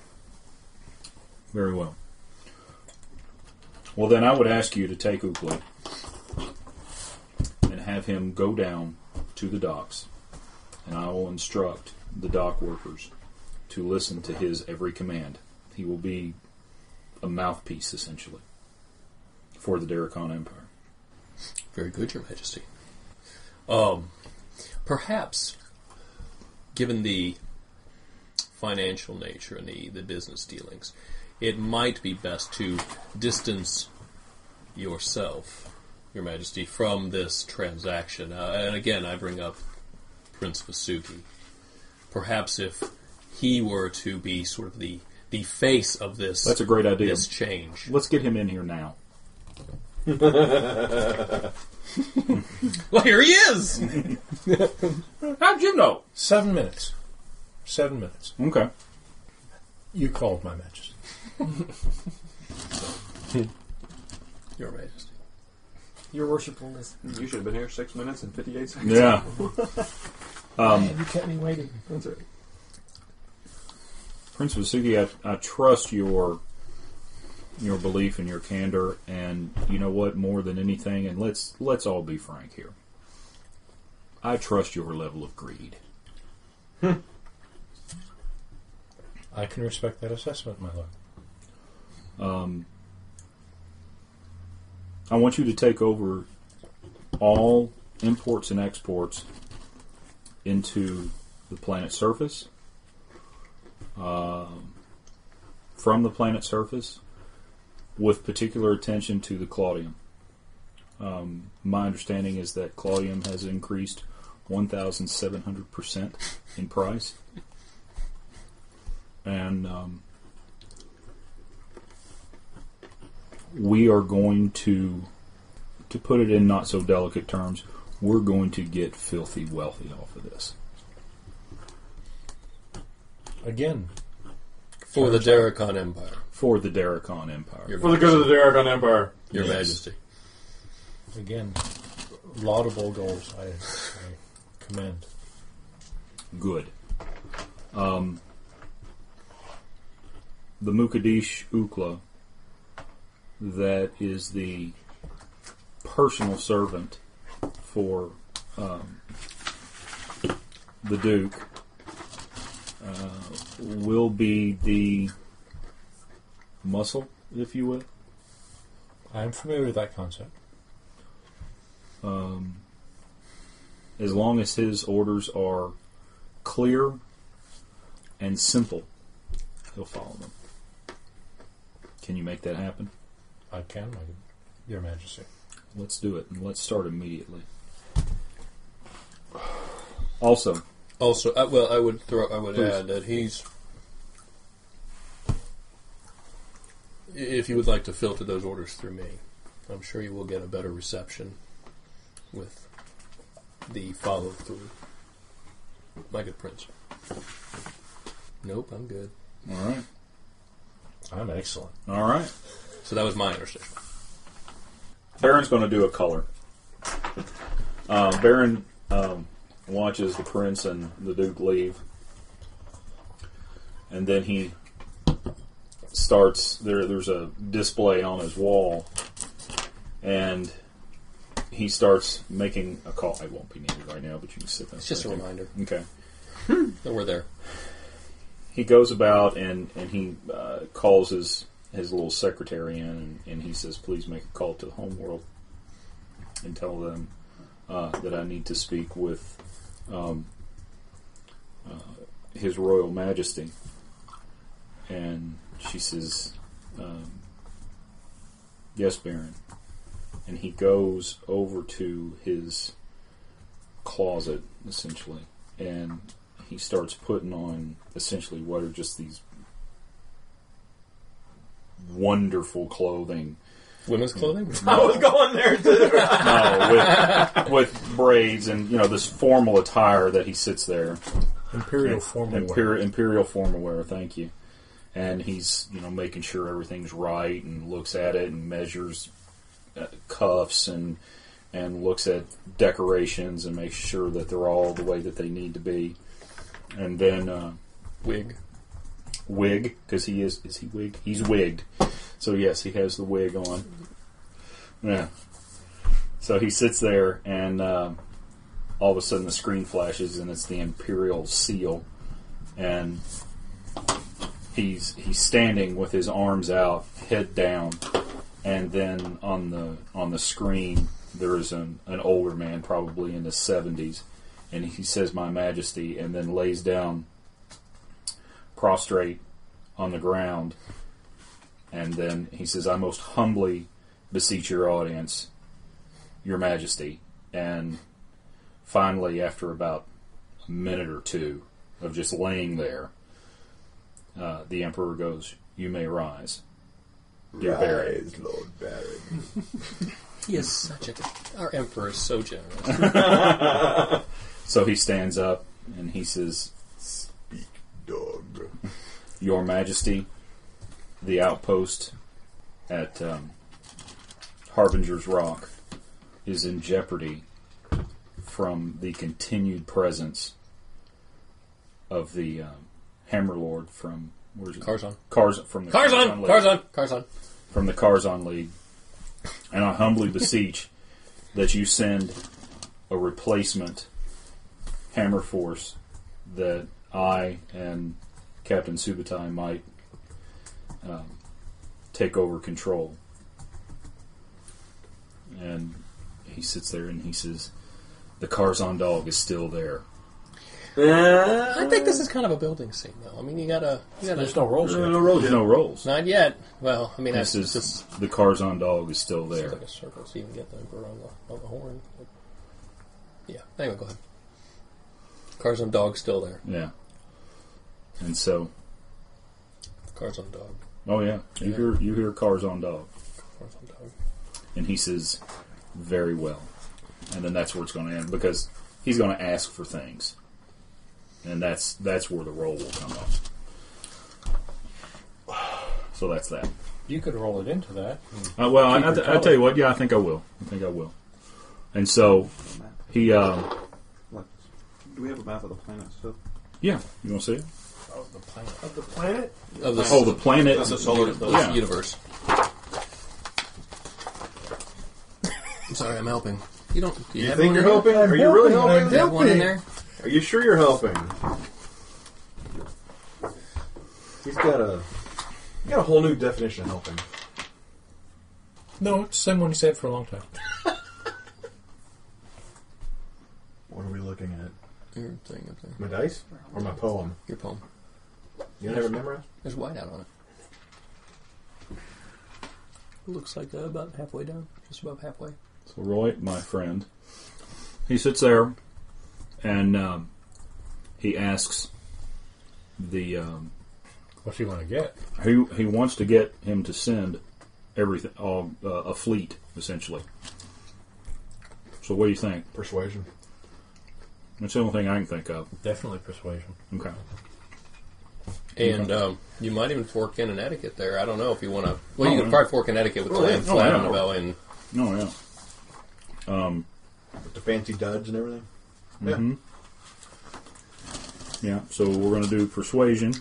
Very well. Well, then I would ask you to take Ukla and have him go down to the docks, and I will instruct the dock workers to listen to his every command. He will be a mouthpiece, essentially, for the Daracon Empire. Very good, Your Majesty. Um, perhaps, given the financial nature and the, the business dealings, it might be best to distance yourself, Your Majesty, from this transaction. Uh, and again, I bring up Prince Vasuki. Perhaps if he were to be sort of the, the face of this, That's a great idea. this change. Let's get him in here now. Well, here he is! How'd you know? Seven minutes. Seven minutes. Okay. You called, My Majesty. Your Majesty. Your worshipfulness. You should have been here six minutes and fifty-eight seconds. Yeah. Um, Man, you kept me waiting. That's right. Prince Vasuki, I, I trust your your belief and your candor, and you know what? More than anything, and let's let's all be frank here. I trust your level of greed. I can respect that assessment, my lord. Um, I want you to take over all imports and exports into the planet's surface. Um, from the planet's surface, with particular attention to the Claudium. Um, my understanding is that Claudium has increased one thousand seven hundred percent in price. And um, we are going to, to put it in not so delicate terms, we're going to get filthy wealthy off of this. Again, For the Daracon Empire. For the Daracon Empire. Your For the good of the Daracon Empire. Your Yes. Majesty. again, laudable goals. I, I commend. Good. Um, the Mukadish Ukla, that is the personal servant for um, the Duke, uh, will be the muscle, if you will. I'm familiar with that concept. Um, as long as his orders are clear and simple, he'll follow them. Can you make that happen? I can, my, Your Majesty. Let's do it, and let's start immediately. Also, Also, uh, well, I would throw. I would Please. add that he's. If you would like to filter those orders through me, I'm sure you will get a better reception with the follow through. My good prince. Nope, I'm good. all right, I'm excellent. all right. So that was my understanding. Baron's going to do a color. Uh, Baron um, watches the prince and the duke leave, and then he starts. There, there's a display on his wall, and he starts making a call. It won't be needed right now, but you can sit there. It's just a right there. reminder Okay. that we're there. He goes about and and he uh, calls his his little secretary in, and, and he says, "Please make a call to the homeworld and tell them uh, that I need to speak with um, uh, His Royal Majesty." And she says, um, "Yes, Baron." And he goes over to his closet, essentially, and he starts putting on essentially what are just these wonderful clothing. Women's clothing? I was going there too. No, with, with braids and, you know, this formal attire that he sits there. Imperial Okay. formal wear. Imperial, Imperial formal wear, thank you. And he's, you know, making sure everything's right and looks at it and measures uh, cuffs and and looks at decorations and makes sure that they're all the way that they need to be. And then uh, Wig. wig, because he is is he wig? He's wigged. So yes, he has the wig on. Yeah. So he sits there and uh, all of a sudden the screen flashes and it's the Imperial seal, and he's he's standing with his arms out, head down, and then on the on the screen there is an, an older man, probably in his seventies, and he says, "My Majesty," and then lays down prostrate on the ground, and then he says, "I most humbly beseech your audience, Your Majesty," and finally, after about a minute or two of just laying there, uh, the Emperor goes, "You may rise, dear Barry." Rise, Lord Barry. He is such a... Our Emperor is so generous. So he stands up and he says, Speak, dog. "Your Majesty, the outpost at um, Harbinger's Rock is in jeopardy from the continued presence of the um, Hammerlord from where's it? Karzon. Karz from the Karzon! League. Karzon! Karzon! From the Karzon League, and I humbly beseech that you send a replacement Hammer force that I and Captain Subutai might um, take over control." And he sits there and he says, "The Karzon dog is still there." I think this is kind of a building scene, though. I mean, you gotta... You gotta There's no rolls There's here. no rolls. There's no rolls. Not yet. Well, I mean, This that's is just... the Karzon dog is still It's there. like a circle, so you can get the Emperor on the, on the horn. Yeah, anyway, go ahead. Karzon dog still there. Yeah. And so, Karzon dog. oh yeah, you Yeah. hear you hear Karzon dog, Karzon dog. and he says, "Very well," and then that's where it's going to end because he's going to ask for things, and that's that's where the roll will come up. So that's that. You could roll it into that. Uh, well, I, Keep I, your t- I color. tell you what, yeah, I think I will. I think I will. And so he, um, Look, do we have a map of the planet still? yeah, you want to see it? Oh, the planet. Of the planet? Of the, Oh, the planet. That's the solar the yeah. universe. I'm sorry, I'm helping. You don't... Do you, You have think one you're in there? helping? Are you really helping, I'm helping? Do you have one in helping. there? Are you sure you're helping? He's got a he's got a whole new definition of helping. No, it's the same one you said for a long time. What are we looking at? Your thing up there. My dice or my poem? Your poem. You don't have it memorized? There's white out on it. Looks like uh, about halfway down. Just above halfway. So Roy, my friend, he sits there and um, he asks the um, What's he want to get? he he wants to get him to send everything, all uh, a fleet essentially. So what do you think? Persuasion. That's the only thing I can think of. Definitely persuasion. Okay. And um, you might even fork in an etiquette there. I don't know if you want to. Well, Oh, you could yeah. probably fork an etiquette with Oh, the yeah. land Oh, flat yeah. on the belly. And Oh yeah. Um. With the fancy duds and everything. mhm. Yeah. So we're going to do persuasion.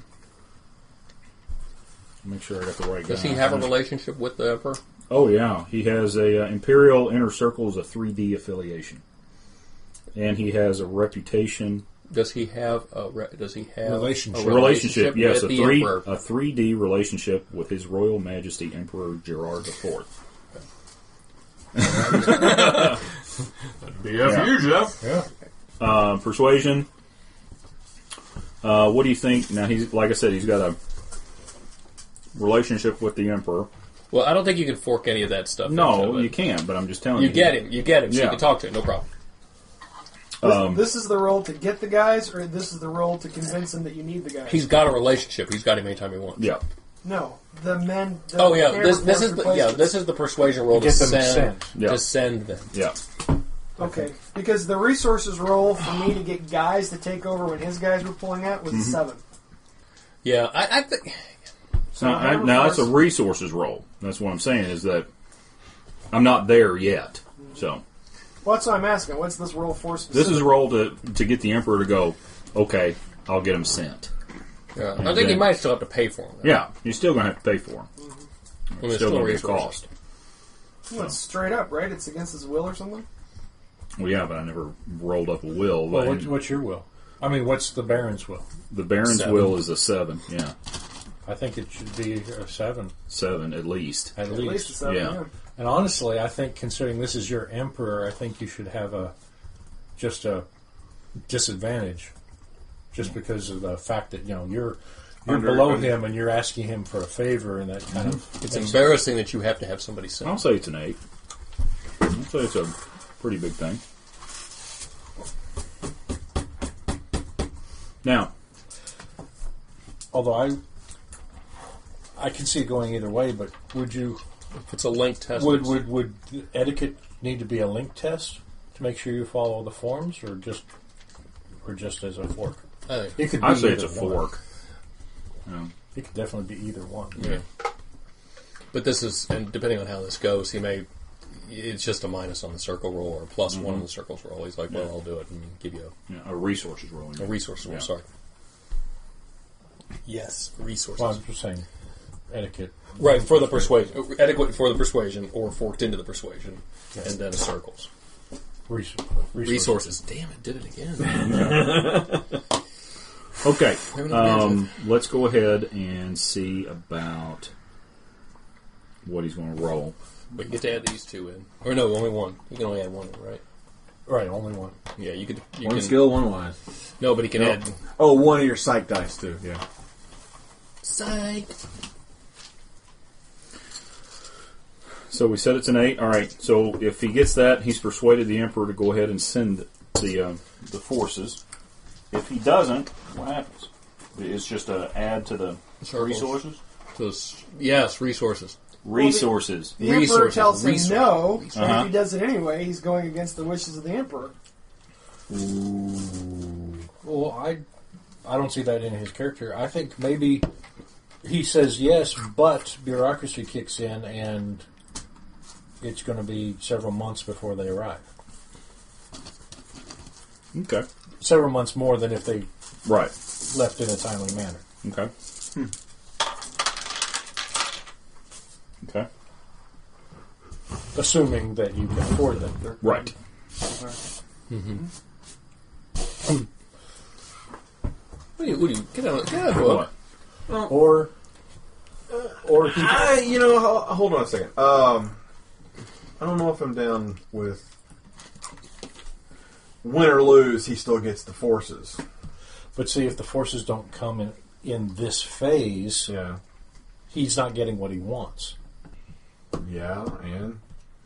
Make sure I got the right guy. does he have a relationship with the Emperor? Oh yeah, he has a uh, Imperial Inner Circle is a three D affiliation, and he has a reputation Does he have a re- Does he have Relationship. a relationship. Yes, with a the three Emperor? a three D relationship with His Royal Majesty Emperor Gerard the Fourth. B F U, Jeff. Yeah. Uh, persuasion. Uh, what do you think? Now he's like I said, he's got a relationship with the Emperor. Well, I don't think you can fork any of that stuff. No, into it. you can't. But I'm just telling you. You get him. You get him. So Yeah. you can talk to him. No problem. This, Um, this is the role to get the guys, or this is the role to convince them that you need the guys? He's got a relationship. He's got him anytime he wants. Yeah. No, the men. The Oh yeah. Hammer This this Force is the, yeah. replacements. This is the persuasion role to Get them send, sent. Yeah. to send them. Yeah. Okay, because the resources role for me to get guys to take over when his guys were pulling out was a seven. Yeah. I, I think. So Now, I, Hammer now that's a Force- resources role. That's what I'm saying is that I'm not there yet. So Well, that's what I'm asking. What's this role for this specifically? is a role to to get the Emperor to go. Okay, I'll get him sent. Yeah. I And think he then- might still have to pay for him. though. Yeah, you're still going to have to pay for him. I mean, It's it's still going to be a resources. cost. Well, it's straight up, right? It's against his will or something. Well, yeah, but I never rolled up a will. Well, But what's, what's your will? I mean, what's the Baron's will? the Baron's Seven. will is a seven. Yeah, I think it should be a seven, seven at least. at, At least. least a seven. Yeah. Yeah. And honestly, I think considering this is your emperor, I think you should have a just a disadvantage, just because of the fact that you know you're you're Under- below under- him and you're asking him for a favor, and that kind of It's embarrassing that you have to have somebody sing. I'll say it's an eight. I'll say it's a pretty big thing. Now, Although I I can see it going either way, but would you If it's a link test, would would would etiquette need to be a link test to make sure you follow the forms, or just or just as a fork? I think, It could be I'd say it's a either one. fork. Yeah. It could definitely be either one. yeah. But this is, and depending on how this goes, he may. It's just a minus on the circle roll or a plus one on the circles roll. He's like, well, Yeah. I'll do it and give you Yeah, a resources rolling. a, a resource roll. Yeah. Sorry. Yes, resources. Well, I'm just saying etiquette. Right, for the persuasion. Adequate for the persuasion or forked into the persuasion. And then circles. Res- Resources. Damn it, did it again. Okay, Haven't um, let's go ahead and see about what he's going to roll. We get to add these two in. Or no, only one. You can only add one in, right? Right, only one. Yeah, you could. You One can, skill, one wise. No, but he can No. add. Oh, one of your psych dice, too, yeah. Psych. So we said it's an eight. All right. So if he gets that, he's persuaded the emperor to go ahead and send the uh, the forces. If he doesn't, what happens? It's just a add to the Circles. resources. Those, yes, resources. Resources. The Emperor Resources, tells him resources. no, and Uh-huh. if he does it anyway, he's going against the wishes of the Emperor. Well, I I don't see that in his character. I think maybe he says yes, but bureaucracy kicks in, and it's going to be several months before they arrive. Okay. Several months more than if they Right. left in a timely manner. Okay. Okay. Assuming that you can afford them. Right. What do you, what do you, get out, get out of the book. What? Or, or he, I, you know, ho- hold on a second. Um, I don't know if I'm down with win or lose. He still gets the forces. but see, if the forces don't come in in this phase, Yeah, he's not getting what he wants. yeah, and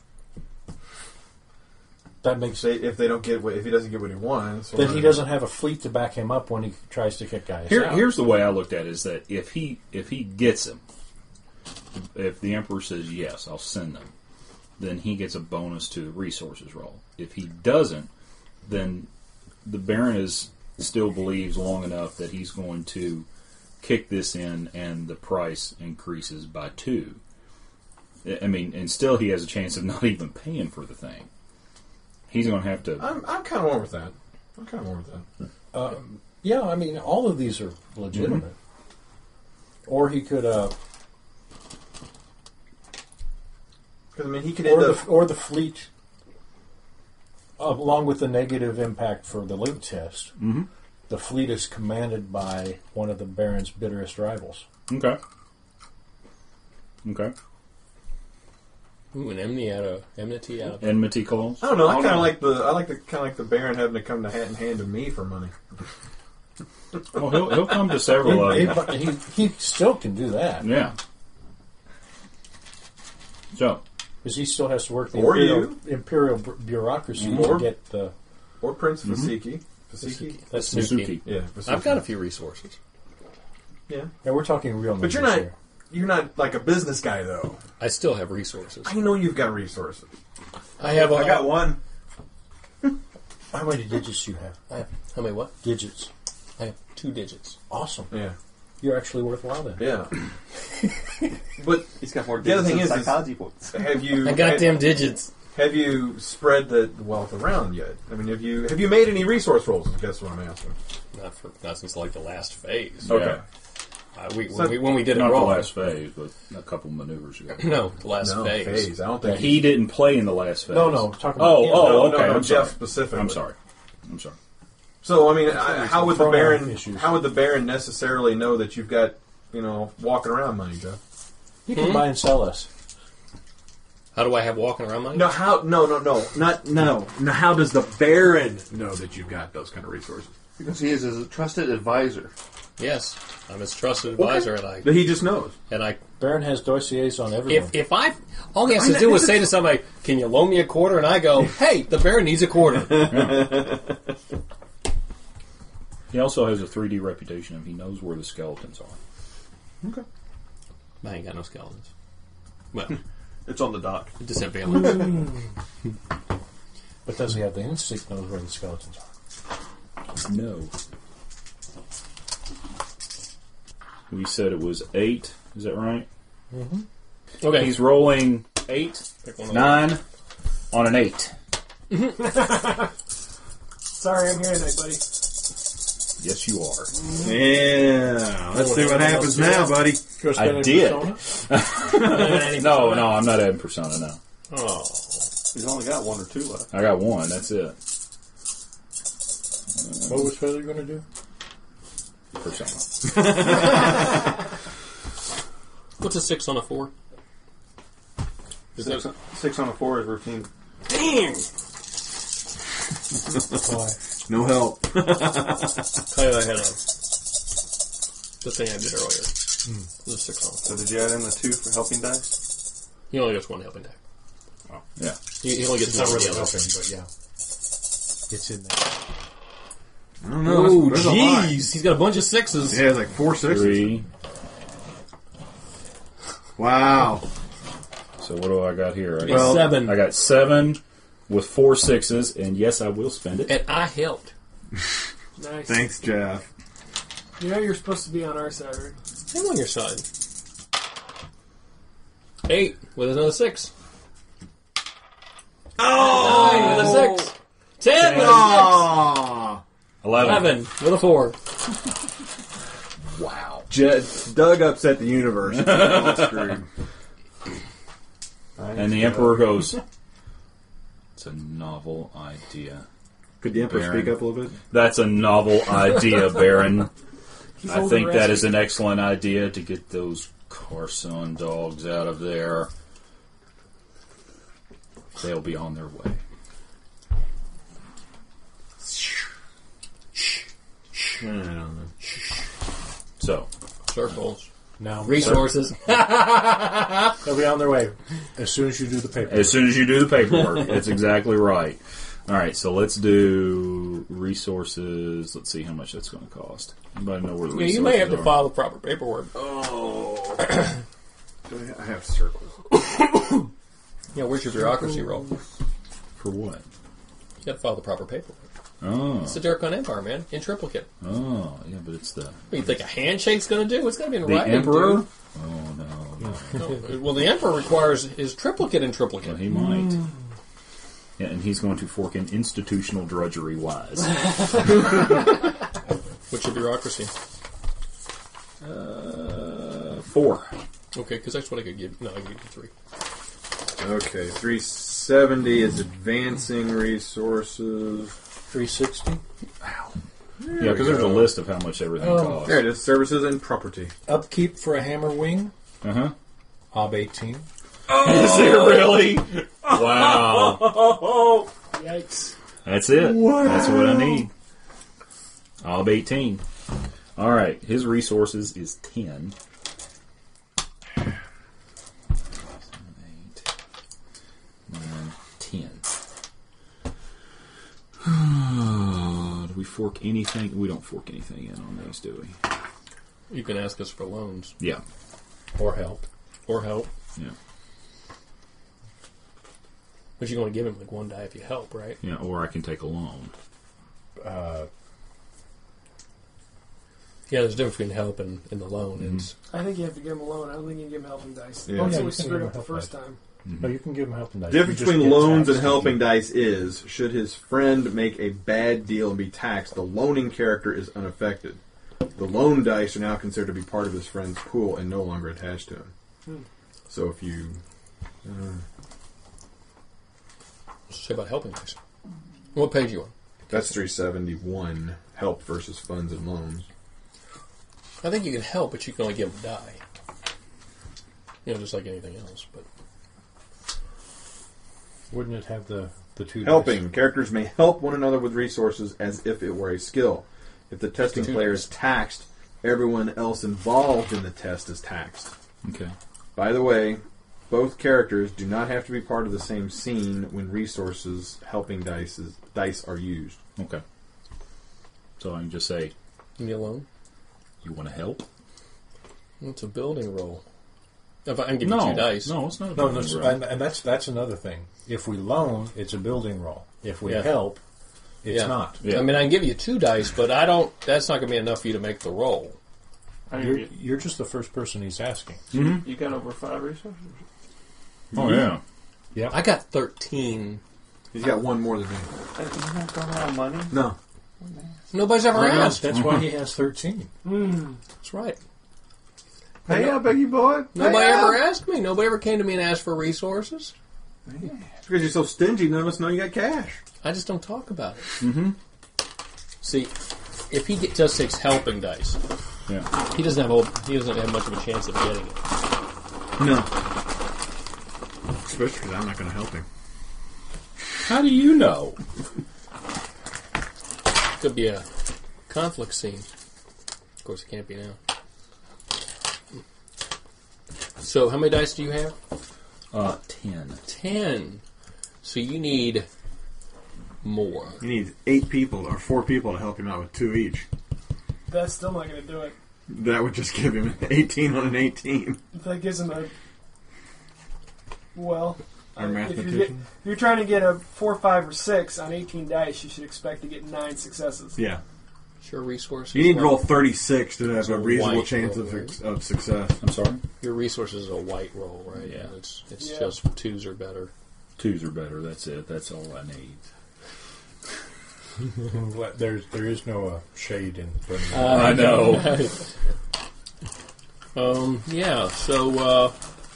That makes say if they don't get what, if he doesn't get what he wants, then or- he doesn't have a fleet to back him up when he tries to kick guys Here, out. here's the way I looked at it: is that if he if he gets him, if the emperor says yes, I'll send them, then he gets a bonus to the resources roll. If he doesn't, then the Baron is still believes long enough that he's going to kick this in, and the price increases by two. I mean, and still he has a chance of not even paying for the thing. He's going to have to. I'm, I'm kind of warm with that. I'm kind of warm with that. Um, yeah, I mean, all of these are legitimate. Or he could, uh, Because I mean, he could or end the, up. or the fleet, uh, along with the negative impact for the link test, Mhm. the fleet is commanded by one of the Baron's bitterest rivals. Okay. Okay. Ooh, an enmity out of enmity out of Enmity calls. I don't know. I kind of like the. I like the kind of like the Baron having to come to hat in hand to me for money. Well, he'll, he'll come to several of He, them. he, he, he still can do that. Yeah. So, Because he still has to work the Or imperial, you. imperial bu- bureaucracy Or- to get the... Or Prince Fasiki. Fasiki. That's Suzuki. Yeah, Fasiki. I've got a few resources. Yeah, Now we're talking real but you're numbers not. here. You're not like a business guy though. I still have resources. I know you've got resources. I have. A, I got one. How many digits do you have? I have how many? What? Digits. I have two digits. Awesome. Yeah, You're actually worthwhile then. yeah. But He's got more The other digits thing than is- psychology points. have you? I goddamn digits. Have you spread the wealth around yet? I mean, have you have you made any resource rolls? I guess what I'm asking. Not for not since like the last phase. Okay. Uh, we, when, we, when we did it Not the wrong. last phase, but a couple maneuvers ago. No, the last No, phase. phase. I don't think He didn't play in the last phase. No, no, talking about Oh, him. oh, No, okay. no, no, I'm Jeff sorry. specifically. I'm sorry. I'm sorry. So I mean, I, how would the pronoun Baron? issues. How would the Baron necessarily know that you've got, you know, walking around money, Jeff? You can buy and sell us. How do I have walking around money? No, how? No, no, no, not no. Now, how does the Baron know that you've got those kind of resources? Because he is a trusted advisor. Yes, I'm his trusted advisor, and I That he just knows. and I. Baron has dossiers on everyone. If if I all he has to do is say to somebody, "Can you loan me a quarter?" and I go, "Hey, the Baron needs a quarter." He also has a three D reputation of he knows where the skeletons are. Okay. I ain't got no skeletons. Well, It's on the dock. just have valence. But does he have the instinct knows where the skeletons are? No. We said it was eight. Is that right? Okay, He's rolling eight, Pick one of nine on an eight. Sorry, I'm here tonight, buddy. Yes, you are. Yeah. Let's see what happens now, buddy. Go spend I it did. Persona? No, no, I'm not adding Persona now. Oh, He's only got one or two left. I got one. That's it. What was Feather going to do? Persona. what's a six on a four? Is Six, that, six on a four is routine. dang! Why? No help. Tell you I had a the thing I did earlier. It was a six on. So did you add in the two for helping dice? He only gets one helping die. Yeah. He, he only gets It's not one really the other. helping, but yeah. It's in there. I don't know. Oh, There's- there's a lot. jeez! He's got a bunch of sixes. Yeah, it's like four sixes. Three. Wow. So what do I got here? I Got got, Well, seven, I got seven with four sixes, and yes, I will spend it. and I helped. Nice. Thanks, Jeff. You know you're supposed to be on our side, right? I'm on your side. Eight with another six. Oh! Nine with a six. Ten with a Aw. Eleven. six. Eleven with a four. Wow. Je- Doug upset the universe. It's all screwed. And the Emperor goes, it's a novel idea. Could the Emperor Baron. speak up a little bit? That's a novel idea, Baron. I holding think the that rest. is an excellent idea to get those Carson dogs out of there. They'll be on their way. I don't know. So, Circles. Now, Resources. they'll be on their way as soon as you do the paper. as soon as you do the paperwork, that's exactly right. All right, so let's do resources. Let's see how much that's going to cost. Anybody know where the Yeah, resources you may have to are? file the proper paperwork. Oh. Do I I have circles. Yeah, where's your bureaucracy roll? You For what? got to file the proper paperwork. Oh, It's the Durkon Empire, man, in triplicate. oh, yeah, but it's the What do you think a handshake's going to do? It's got to be in the writing, Emperor. dude. Oh no, no. No, well, the Emperor requires his triplicate in triplicate. Well, he might. Yeah, and he's going to fork in institutional drudgery wise. What's your bureaucracy? uh, four. Okay, because that's what I could give. No, I could give you three. Okay, three seventy is advancing resources. three sixty. Yeah, because there's a list of how much everything Oh. costs. There it is, services and property. Upkeep for a hammer wing. Uh huh. Ob eighteen. Is there really? Wow. Yikes. That's it. That's what I need. I'll be eighteen. All right. His resources is ten. Seven, eight, nine, ten. Do we fork anything? We don't fork anything in on these, do we? You can ask us for loans Yeah. Or help. or help. Yeah. But you're going to give him like one die if you help, right? Yeah. Or I can take a loan. Uh, Yeah, there's a difference between help and, and the loan. Mm-hmm. It's I think you have to give him a loan. I don't think you can give him helping dice. Yeah. Oh, Oh, yeah, so you we can give screwed him up the helping first dice. time. no, you can give them helping dice. The difference You just between get loans and taxed. helping dice is, should his friend make a bad deal and be taxed, the loaning character is unaffected. The loan dice are now considered to be part of his friend's pool and no longer attached to him. Hmm. So if you... Uh, What's it say about helping dice? What page you on? that's three seventy-one, help versus funds and loans. I think you can help, but you can only give them a die. You know, just like anything else. But Wouldn't it have the, the two Helping. dice? Characters may help one another with resources as if it were a skill. If the testing Two player dice. is taxed, everyone else involved in the test is taxed. Okay. By the way, both characters do not have to be part of the same scene when resources helping dice, is, dice are used. Okay. So I can just say, leave me alone. you want to help? It's a building roll. If I can give No. you two dice. No, it's not a No, building that's, roll. and, and that's that's another thing. If we loan, it's a building roll. If we Yeah. help, it's Yeah. not. Yeah. I mean, I can give you two dice, but I don't. That's not going to be enough for you to make the roll. You're, you're just the first person he's asking. Mhm. You got over five resources? Oh, yeah. Yeah. I got thirteen. He's got one more than me. You're not going around money? No. Nobody's ever asked. That's why he has thirteen. That's right. Hey, up, Biggie boy. Nobody Hey, ever up. asked me. Nobody ever came to me and asked for resources. It's because you're so stingy, none of us know you got cash. I just don't talk about it. Mm-hmm. See, if he get, just takes helping dice, Yeah. he doesn't have a, he doesn't have much of a chance of getting it. No. Especially because I'm not going to help him. How do you know? Could be a conflict scene. Of course, it can't be now. So, how many dice do you have? Uh, ten. Ten. So you need more. He needs eight people or four people to help him out with two each. That's still not going to do it. That would just give him eighteen on an eighteen. That gives him a. Well, Our if you're, get, mathematician. if you're trying to get a four, five, or six on eighteen dice, you should expect to get nine successes. Yeah. Sure, resources. You need to well, roll thirty-six to have It's a a reasonable white chance roll, of, right? suc- of success. I'm sorry? Your resources is a white roll, right? Yeah. It's it's Yeah. just twos or better. Twos are better. That's it. That's all I need. There's there is no uh, shade in front of me. Uh, I know. um. Yeah. So. Uh,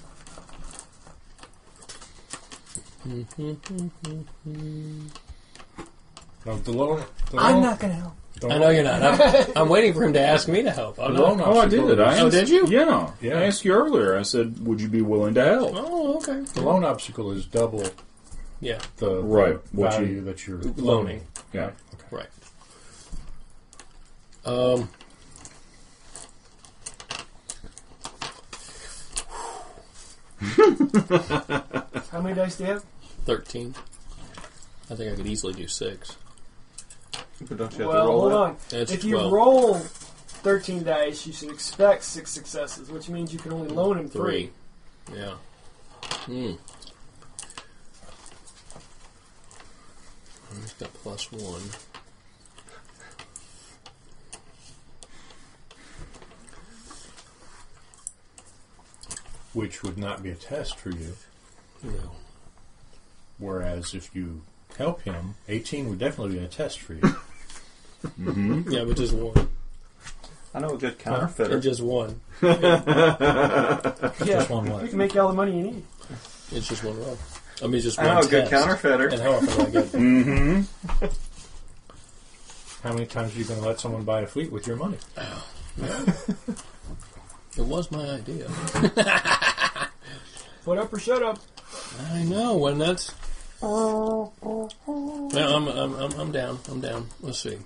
No, the loan. The I'm loan- not going to help. the I loan- know you're not. I'm, I'm waiting for him to ask me to help. I'm The loan not. Oh, I obstacle did. I is- Oh, asked- did you? Yeah. Yeah. I asked you earlier. I said, would you be willing to help? Oh, okay. The loan obstacle is double Yeah. the Right. the What value you- that you're Loaning. loaning. Yeah. Right. Um. How many dice do you have? Thirteen. I think I could easily do six. But don't you have Well, to roll hold it? on. That's If you twelve. roll thirteen dice, you should expect six successes, which means you can only loan him three. Three. Yeah. Hmm. He's got plus one. Which would not be a test for you. No. Whereas if you help him, eighteen would definitely be a test for you. Yeah, but just one. I know a good And counterfeiter. just one. Yeah, Just one you what? can make you all the money you need. It's just one roll. I mean, it's just I one know a good test. counterfeiter. And how often do I get? Mm-hmm. How many times are you going to let someone buy a fleet with your money? It was my idea. Put up or shut up. I know, when that's... No, I'm, I'm, I'm, I'm down. I'm down. Let's see.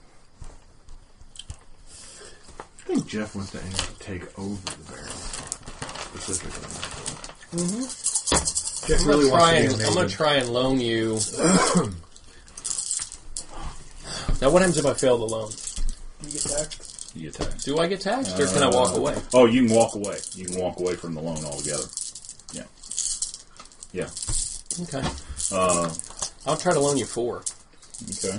I think Jeff wants to aim to take over the barrel. Specifically. Jeff I'm really gonna try wants to and be I'm gonna amazing. try and loan you. Now, what happens if I fail the loan? You get taxed. You attack. Do I get taxed, or can I walk away? Oh, you can walk away. You can walk away from the loan altogether. Yeah. Yeah. Okay, Uh, I'll try to loan you four. okay.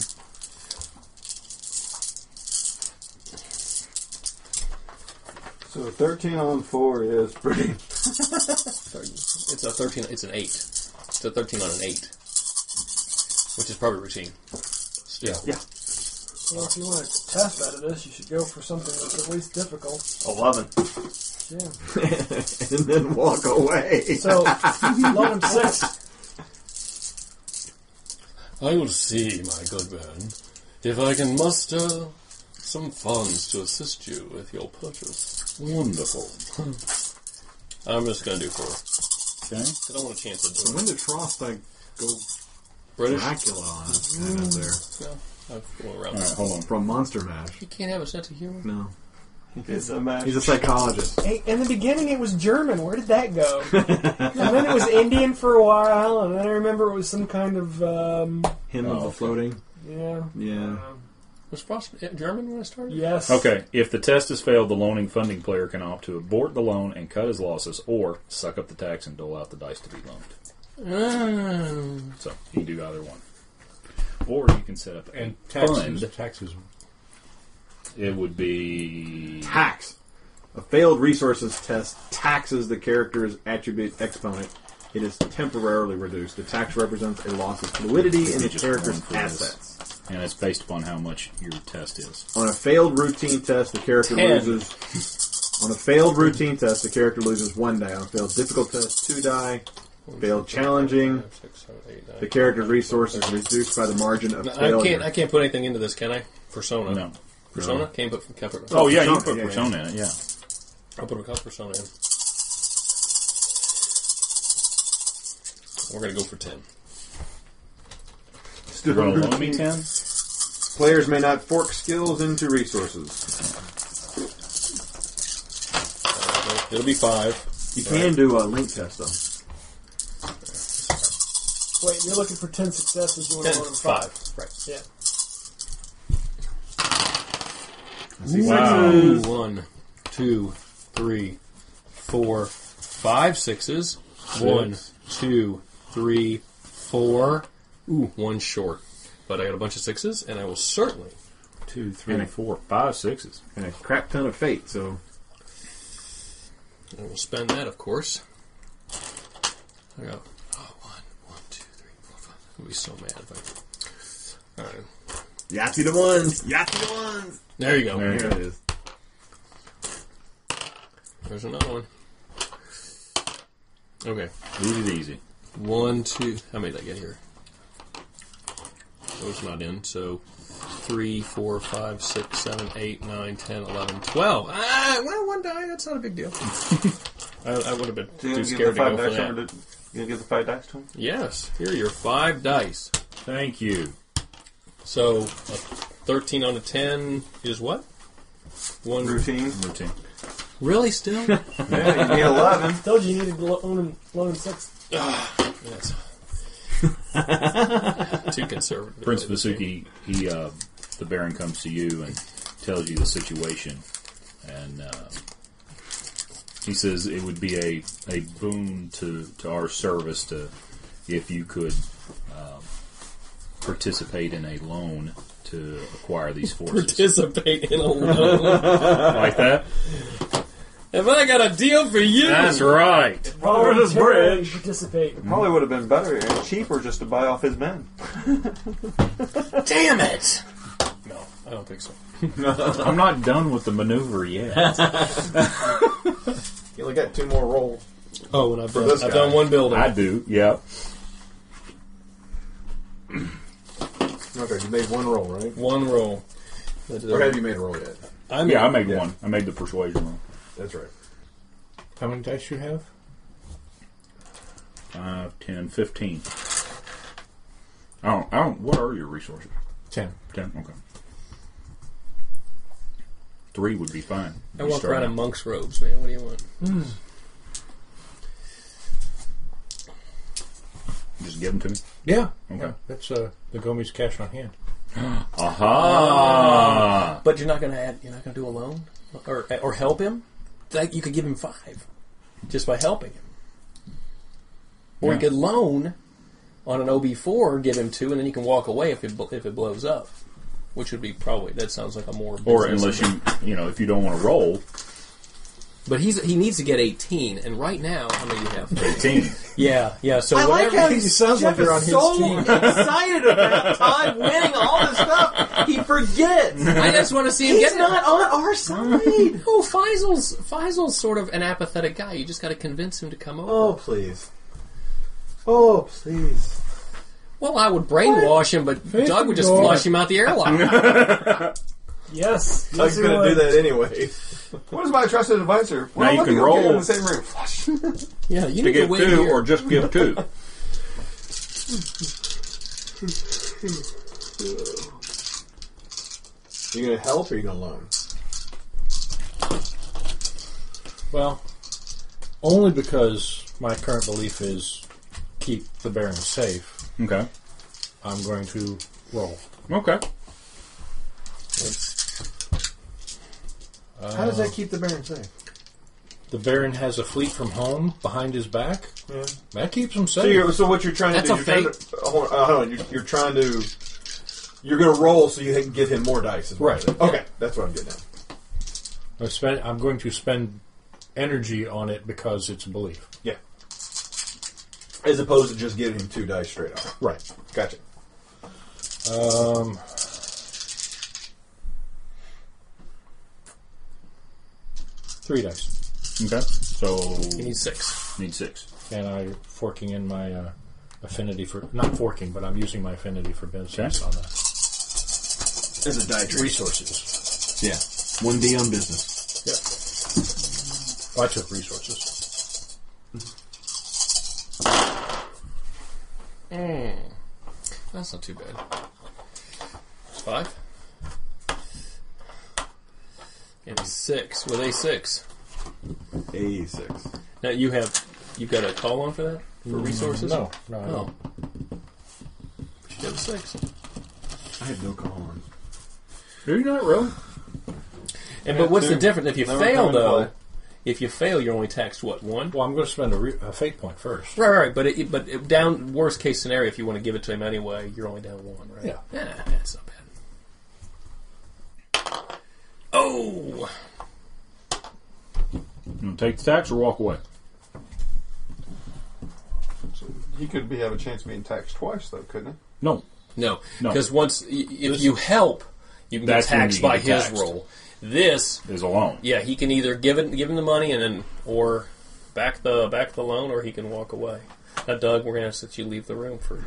So thirteen on four is pretty. It's a thirteen. It's an eight. It's a thirteen on an eight, which is probably routine. Still. Yeah. Well, if you want a test out of this, you should go for something that's at least difficult. Eleven. Yeah. And then walk away. So, eleven six. I will see, my good man, if I can muster some funds to assist you with your purchase. Wonderful. I'm just going to do four. Okay. I don't want a chance of doing When did Frost like go British. Dracula on us kind of there? No, I've gone around. All right, hold on. From Monster Mash. You can't have a sense of humor. No. It's a match. He's a psychologist. Hey, in the beginning, it was German. Where did that go? And then it was Indian for a while, and then I remember it was some kind of um, Hymn of Oh, the okay. floating. yeah. Yeah. Was Frost German when I started? Yes. Okay, if the test is failed, the loaning funding player can opt to abort the loan and cut his losses, or suck up the tax and dole out the dice to be loaned. Um, So you can do either one. Or you can set up a And taxes. fund. Taxes. It would be Tax. A failed resources test taxes the character's attribute exponent. It is temporarily reduced. The tax represents a loss of fluidity in the Just character's one for this. assets. and it's based upon how much your test is. On a failed routine test, the character Ten. loses. On a failed routine test, the character loses one die. On a failed difficult test, two die. Failed challenging, Five, six, seven, eight, nine. the character's resources are reduced by the margin of No, I failure. can't. I can't put anything into this, can I? Persona. No. Persona. Can't put. Can't put Oh yeah, you Persona, put yeah, Persona in it. Yeah. I'll put a couple Persona in. We're gonna go for ten. You're going to loan me ten? Players may not fork skills into resources. Uh, it'll be five. You can do a link test though. Wait, you're looking for ten successes. You want Ten. to roll Five. five. Right. Yeah. Wow. One, two, three, four, five sixes. One, two, three, four. Ooh, one short. But I got a bunch of sixes, and I will certainly. Two, three, four, five, sixes. And a crap ton of fate, so I will spend that, of course. I got. Oh, one, one, two, three, four, five. I'll be so mad if I. Alright. Yahtzee the ones! Yahtzee the ones! There you go. There you There go. it is. There's another one. Okay. Easy, easy. One, two. How many did I get here? Those not in. So three, four, five, six, seven, eight, nine, ten, eleven, twelve. Ah, well, one die. That's not a big deal. I, I would have been So you too gonna give the scared to five go for dice that. over to, you gonna give the five dice to him? Yes. Here are your five dice. Thank you. So a thirteen on a ten is what? One. Routine. Routine. Really? Still? Yeah, you need eleven. Told you you needed lo- loan loan six. Yes. Too conservative. Prince Vasuki, he, uh, the Baron comes to you and tells you the situation, and uh, he says it would be a, a boon to, to our service to if you could um, participate in a loan to acquire these forces. Participate in a loan. Like that? Have I got a deal for you? That's right. Voluntarily participate. Probably would have been better and cheaper just to buy off his men. Damn it! No, I don't think so. I'm not done with the maneuver yet. You only got two more rolls. Oh, and I've done, this I've guy. done one building. I do, yeah. Okay, you made one roll, right? One roll. That, uh, Or have you made a roll yet? I made, Yeah, I made Yeah. one. I made the persuasion roll. That's right. How many dice you have? Five, ten, fifteen. I don't, I don't, what are your resources? Ten. Ten? Okay. Three would be fine. I You walk start around in out. monk's robes, man. What do you want? Just give them to me? Yeah. Okay. Yeah, that's uh, the Gomi's cash on hand. Aha! But you're not going to add. You're not going to do a loan, or or help him. Like, you could give him five, just by helping him. Or Yeah. you could loan on an O B four, give him two, and then you can walk away if it bl- if it blows up, which would be probably that sounds like a more Or business- unless you, you know, if you don't want to roll, But he's he needs to get eighteen, and right now, how many do you have? eighteen. Yeah, yeah. So I like whatever how he he sounds Jeff like you're on is his so team. excited about Todd winning all this stuff. He forgets. I just want to see him He's get not on our side. Oh, Faisal's Faisal's sort of an apathetic guy. You just got to convince him to come over. Oh, please. Oh, please. Well, I would brainwash him, but Doug would just God. flush him out the airlock. Yes. Doug's he going to would. do that anyway. What is my trusted advisor? Well, Now you let can me go get roll. in the same room. Flush. Yeah, you To need to give wait two, here. or just give two. You going to help or you going to loan? Well, only because my current belief is keep the Baron safe, Okay. I'm going to roll. Okay. How does that keep the Baron safe? The Baron has a fleet from home behind his back. Yeah. That keeps him So, safe. you're, so what you're trying That's to a do? You're trying to, hold on, uh, hold on. You're, you're trying to. You're going to roll so you can give him more dice. Is what Right. I'm saying. Okay, that's what I'm getting at. I spend, I'm going to spend energy on it because it's a belief. Yeah. As opposed to just giving him two dice straight off. Right. Gotcha. Um, three dice. Okay. So You need six. need six. And I'm forking in my uh, affinity for... Not forking, but I'm using my affinity for business Okay. on the As a die tree. resources. Yeah. one D on business. Well, I took resources. Mm. That's not too bad. It's five. And six with a six. A six. Now you have you got a call on for that for resources? No, no, I Oh, don't. you have a six. I have no call on. Do you not roll? And but what's two. the difference if you Never fail come into though? play. If you fail, you're only taxed what one? Well, I'm going to spend a, re- a fate point first. Right, right. But it, but it, down worst case scenario, if you want to give it to him anyway, you're only down one, right? Yeah. Yeah, that's not bad. Oh, You want to take the tax or walk away? So he could be have a chance of being taxed twice, though, couldn't he? No. no, No. because once y- if you help, you can get That's when taxed you by get his taxed. roll. This, Is a loan. yeah, he can either give it give him the money and then or back the back the loan, or he can walk away. Now, Doug, we're gonna ask that you leave the room for.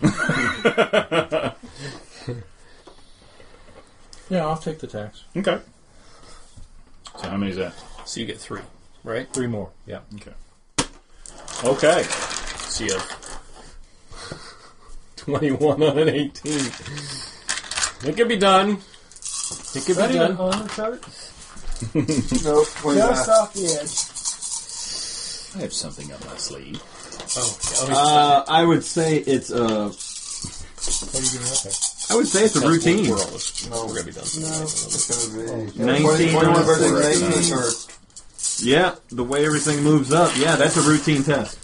Yeah, I'll take the tax. Okay. So how many is that? So you get three, right? Three more. Yeah. Okay. Okay. So you have twenty-one on an eighteen. It could be done. It could be done. on the chart? No, Just off the edge. I have something up my sleeve. Oh, oh, Uh, I would say it's a. What are you doing up there? I would say it's a routine. We're almost. No, we're gonna be done. No, it's going to be nineteen twenty-one versus on eighteen, or Yeah, the way everything moves up. Yeah, that's a routine test.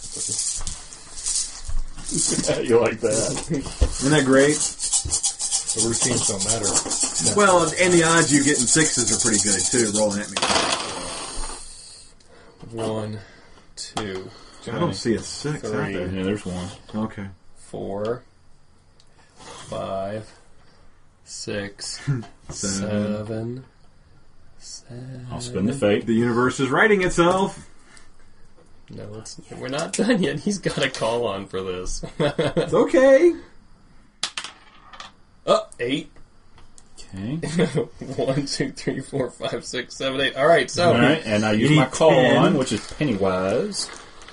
You like that? Isn't that great? The routines don't matter. Well, and the odds you get in sixes are pretty good too. Rolling at me. One, two, I don't see a six out Three. there. Yeah, there's one. Okay. four, five, six, Seven. seven, seven. I'll spin the fate. The universe is writing itself. No, it's, we're not done yet. He's got a call on for this. It's okay. Oh, eight. Okay. One, two, three, four, five, six, seven, eight. All right, so All right, and I use You my need call ten. on, which is Pennywise.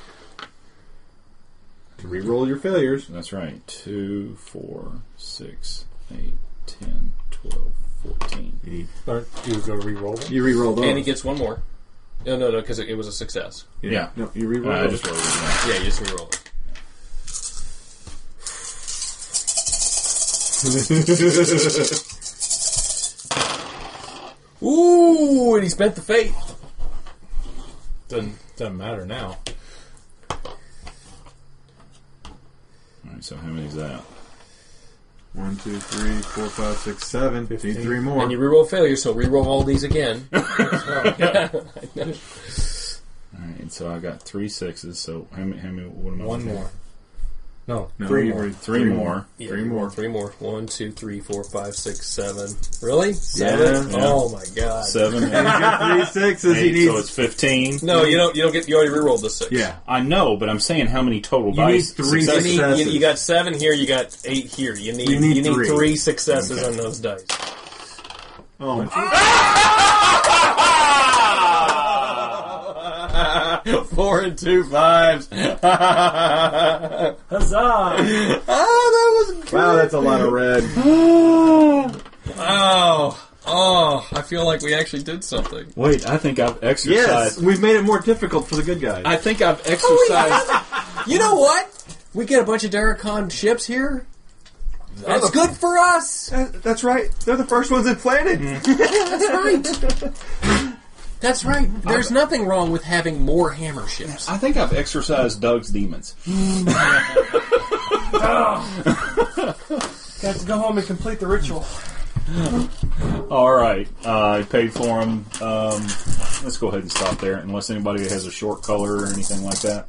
To re-roll your failures. That's right. Two, four, six, eight, ten, twelve, fourteen. You, need, Or you go re-roll them? you re-roll those. and he gets one more. No, no, no, because it, it was a success. Yeah. No, you re-roll I those. just rolled it. Yeah, you just re-roll it. Ooh, and he spent the fate. Doesn't, doesn't matter now. All right, so how many is that? One, two, three, four, five, six, seven. Need three more. And you reroll failure, so reroll all these again. Alright, so I got three sixes, so how many, how many what am I One looking more. at? No, No, three you more. were- Three more. Yeah, Three more. Three more. One, two, three, four, five, six, seven. Really? Seven? Yeah. Oh my god. Seven. You got three sixes. He Eight, needs. so it's fifteen. No, you don't. You don't get. You already rerolled the six. yeah. I know, but I'm saying how many total You dice? need three You, successes? need, you, Successes. you got seven here. You got eight here. You need. You need three. three. successes Okay. on those dice. Oh, Four and two fives. Huzzah! Oh, that was good. wow, that's a lot of red. Oh, oh! I feel like we actually did something. Wait, I think I've Yes, exercised. we've made it more difficult for the good guys. I think I've exercised. You know what? We get a bunch of Daracon ships here. That's good for us. That- that's right. They're the first ones implanted. That's right. That's right. There's nothing wrong with having more hammer ships. I think I've exercised Doug's demons. Got to go home and complete the ritual. All right, uh, I paid for them. Um, let's go ahead and stop there, unless anybody has a short color or anything like that.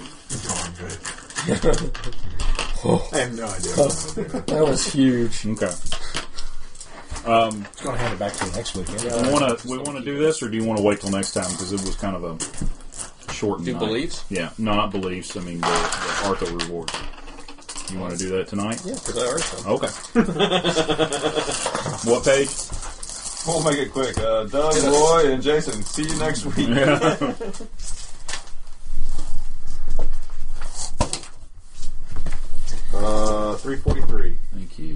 I have no idea. That was huge. Okay. I'm going to hand it back to you next week. Yeah. We want to we want to do this, or do you want to wait till next time because it was kind of a short Do night. beliefs? Yeah, no, not beliefs. I mean the, the Arthur rewards. You want to do that tonight? Yeah, because I already said. Okay. What page? We'll make it quick. Uh, Doug, Roy, and Jason. See you next week. Yeah. Uh, three forty-three. Thank you.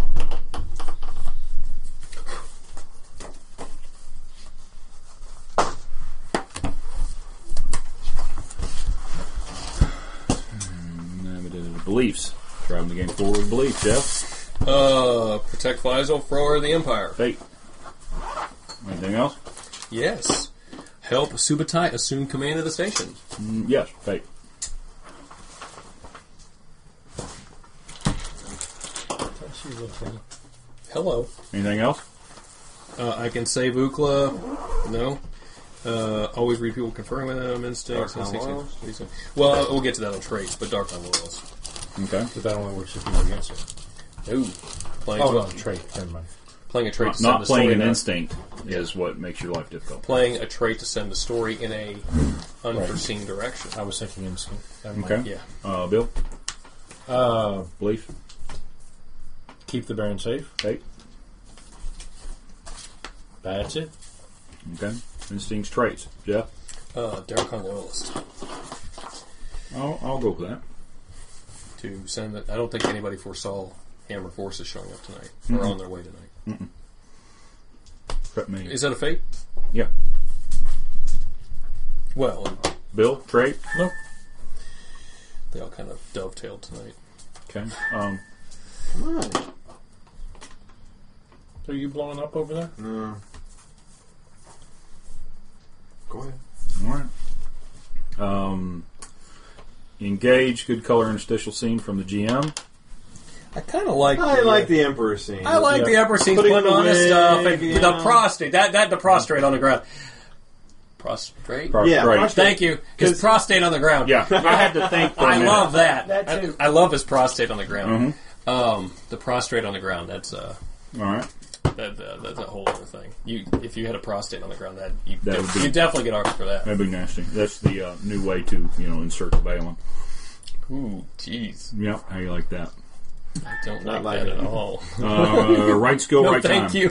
Beliefs. Driving the game forward with beliefs, Jeff. Uh, protect Faisal, thrower of the Empire. Fate. Anything else? Yes. Help Subutai assume command of the station. Mm, yes, fate. Hello. Anything else? Uh, I can save Ukla. No. Uh, always read people conferring with them. Instincts. Dark instincts, Loyals? instincts. Well, uh, we'll get to that on traits, but Dark Loyals. Okay. But that only works if you're against it. Ooh. Playing, Oh, no, trait. Never mind. playing a trait Not, to send not a playing story an in a- instinct is what makes your life difficult. Playing a trait to send the story in a unforeseen direction. I was thinking instinct. Never mind. Okay. Yeah. Uh, Bill? Uh, Belief? keep the Baron safe. Fate? That's it. Okay. Instincts, traits. Jeff? Uh, Daracon Loyalist. I'll, I'll go with that. To send it. I don't think anybody foresaw Hammer forces showing up tonight. Mhm. Or on their way tonight. Cut me. Is that a fate? Yeah. Well, Bill? Trait? Nope. they all kind of dovetailed tonight. Okay. Um, Are you blowing up over there? No. Go ahead. all right. Um, engage. Good color interstitial scene from the G M. I kind of like. I like the Emperor scene. I like Yeah. the Emperor scene Putting putting on the this stuff wig, and you the know. prostate. That that the prostrate on the ground. Prostrate. Pro- Yeah, right. prostrate. Thank you. His prostate on the ground. Yeah. I had to think. For a I minute. love that. That too. I, I love his prostate on the ground. Mhm. Um, the prostrate on the ground. That's uh, All right. that, uh, that's a whole other thing. You if you had a prostate on the ground, that you That would be- you definitely get arced for that. That'd be nasty. That's the uh, new way to you know insert the Balin. Ooh, jeez. Yeah. How you like that? I don't Not like like that it. at all. Uh, right skill, No, right thank time. you.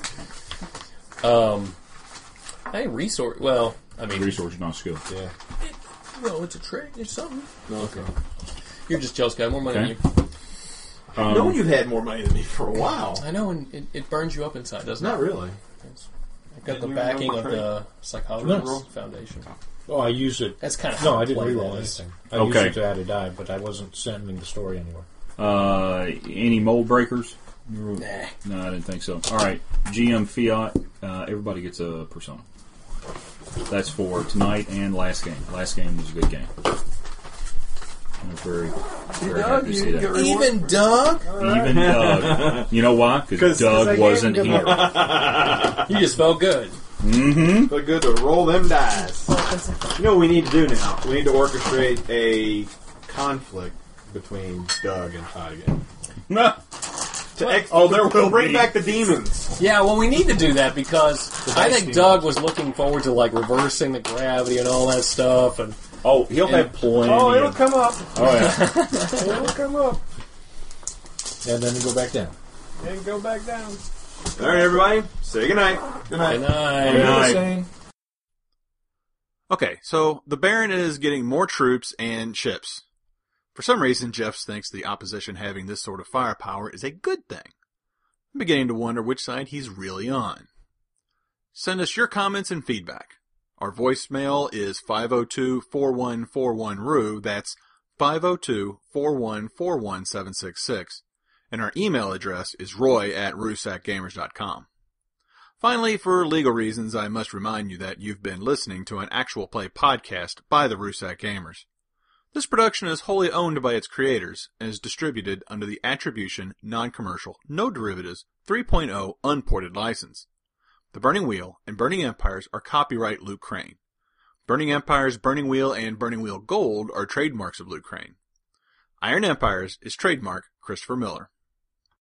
Um, hey, resource. Well, I mean, Resource, not skill. Yeah. well, it's a trick. It's something. Okay. You're just jealous, guy. More money Okay. than you. Um, No, you've had more money than me for a while. I know, and it, it burns you up inside, doesn't Not it? really. It's- I've got Didn't the you backing of remember the Psychology Nice. Foundation. Oh, I used it. That's kind of No, how I didn't play reroll that is. anything. I Okay. used it to add a die, but I wasn't sending the story anywhere. Uh, any mold breakers? Nah. No, I didn't think so. All right, G M Fiat. Uh, everybody gets a persona. That's for tonight and last game. Last game was a good game. I'm very, very happy to see that. Even Doug? Even Doug. You know why? Because Doug wasn't here. You just felt good. Mm-hmm. Feel good to roll them dice. You know what we need to do now? We need to orchestrate a conflict between Doug and Todd again. To ex- Oh, there will bring be. back the demons. Yeah, well, we need to do that because I think team. Doug was looking forward to like reversing the gravity and all that stuff, and Oh, he'll have plenty. Oh, it'll of, come up. oh yeah. It'll come up. And then go back down. And go back down. All right, everybody. Say goodnight. Good night. and I. Good night. Saying, Okay, so the Baron is getting more troops and ships. For some reason, Jeff thinks the opposition having this sort of firepower is a good thing. I'm beginning to wonder which side he's really on. Send us your comments and feedback. Our voicemail is five oh two, four one four one, R U. That's five oh two, four one four one, seven six six. And our email address is roy at rusack gamers dot com. Finally, for legal reasons, I must remind you that you've been listening to an actual play podcast by the Rusack Gamers. This production is wholly owned by its creators and is distributed under the Attribution, Non-Commercial, No Derivatives three point oh Unported License. The Burning Wheel and Burning Empires are copyright Luke Crane. Burning Empires, Burning Wheel, and Burning Wheel Gold are trademarks of Luke Crane. Iron Empires is trademark Christopher Miller.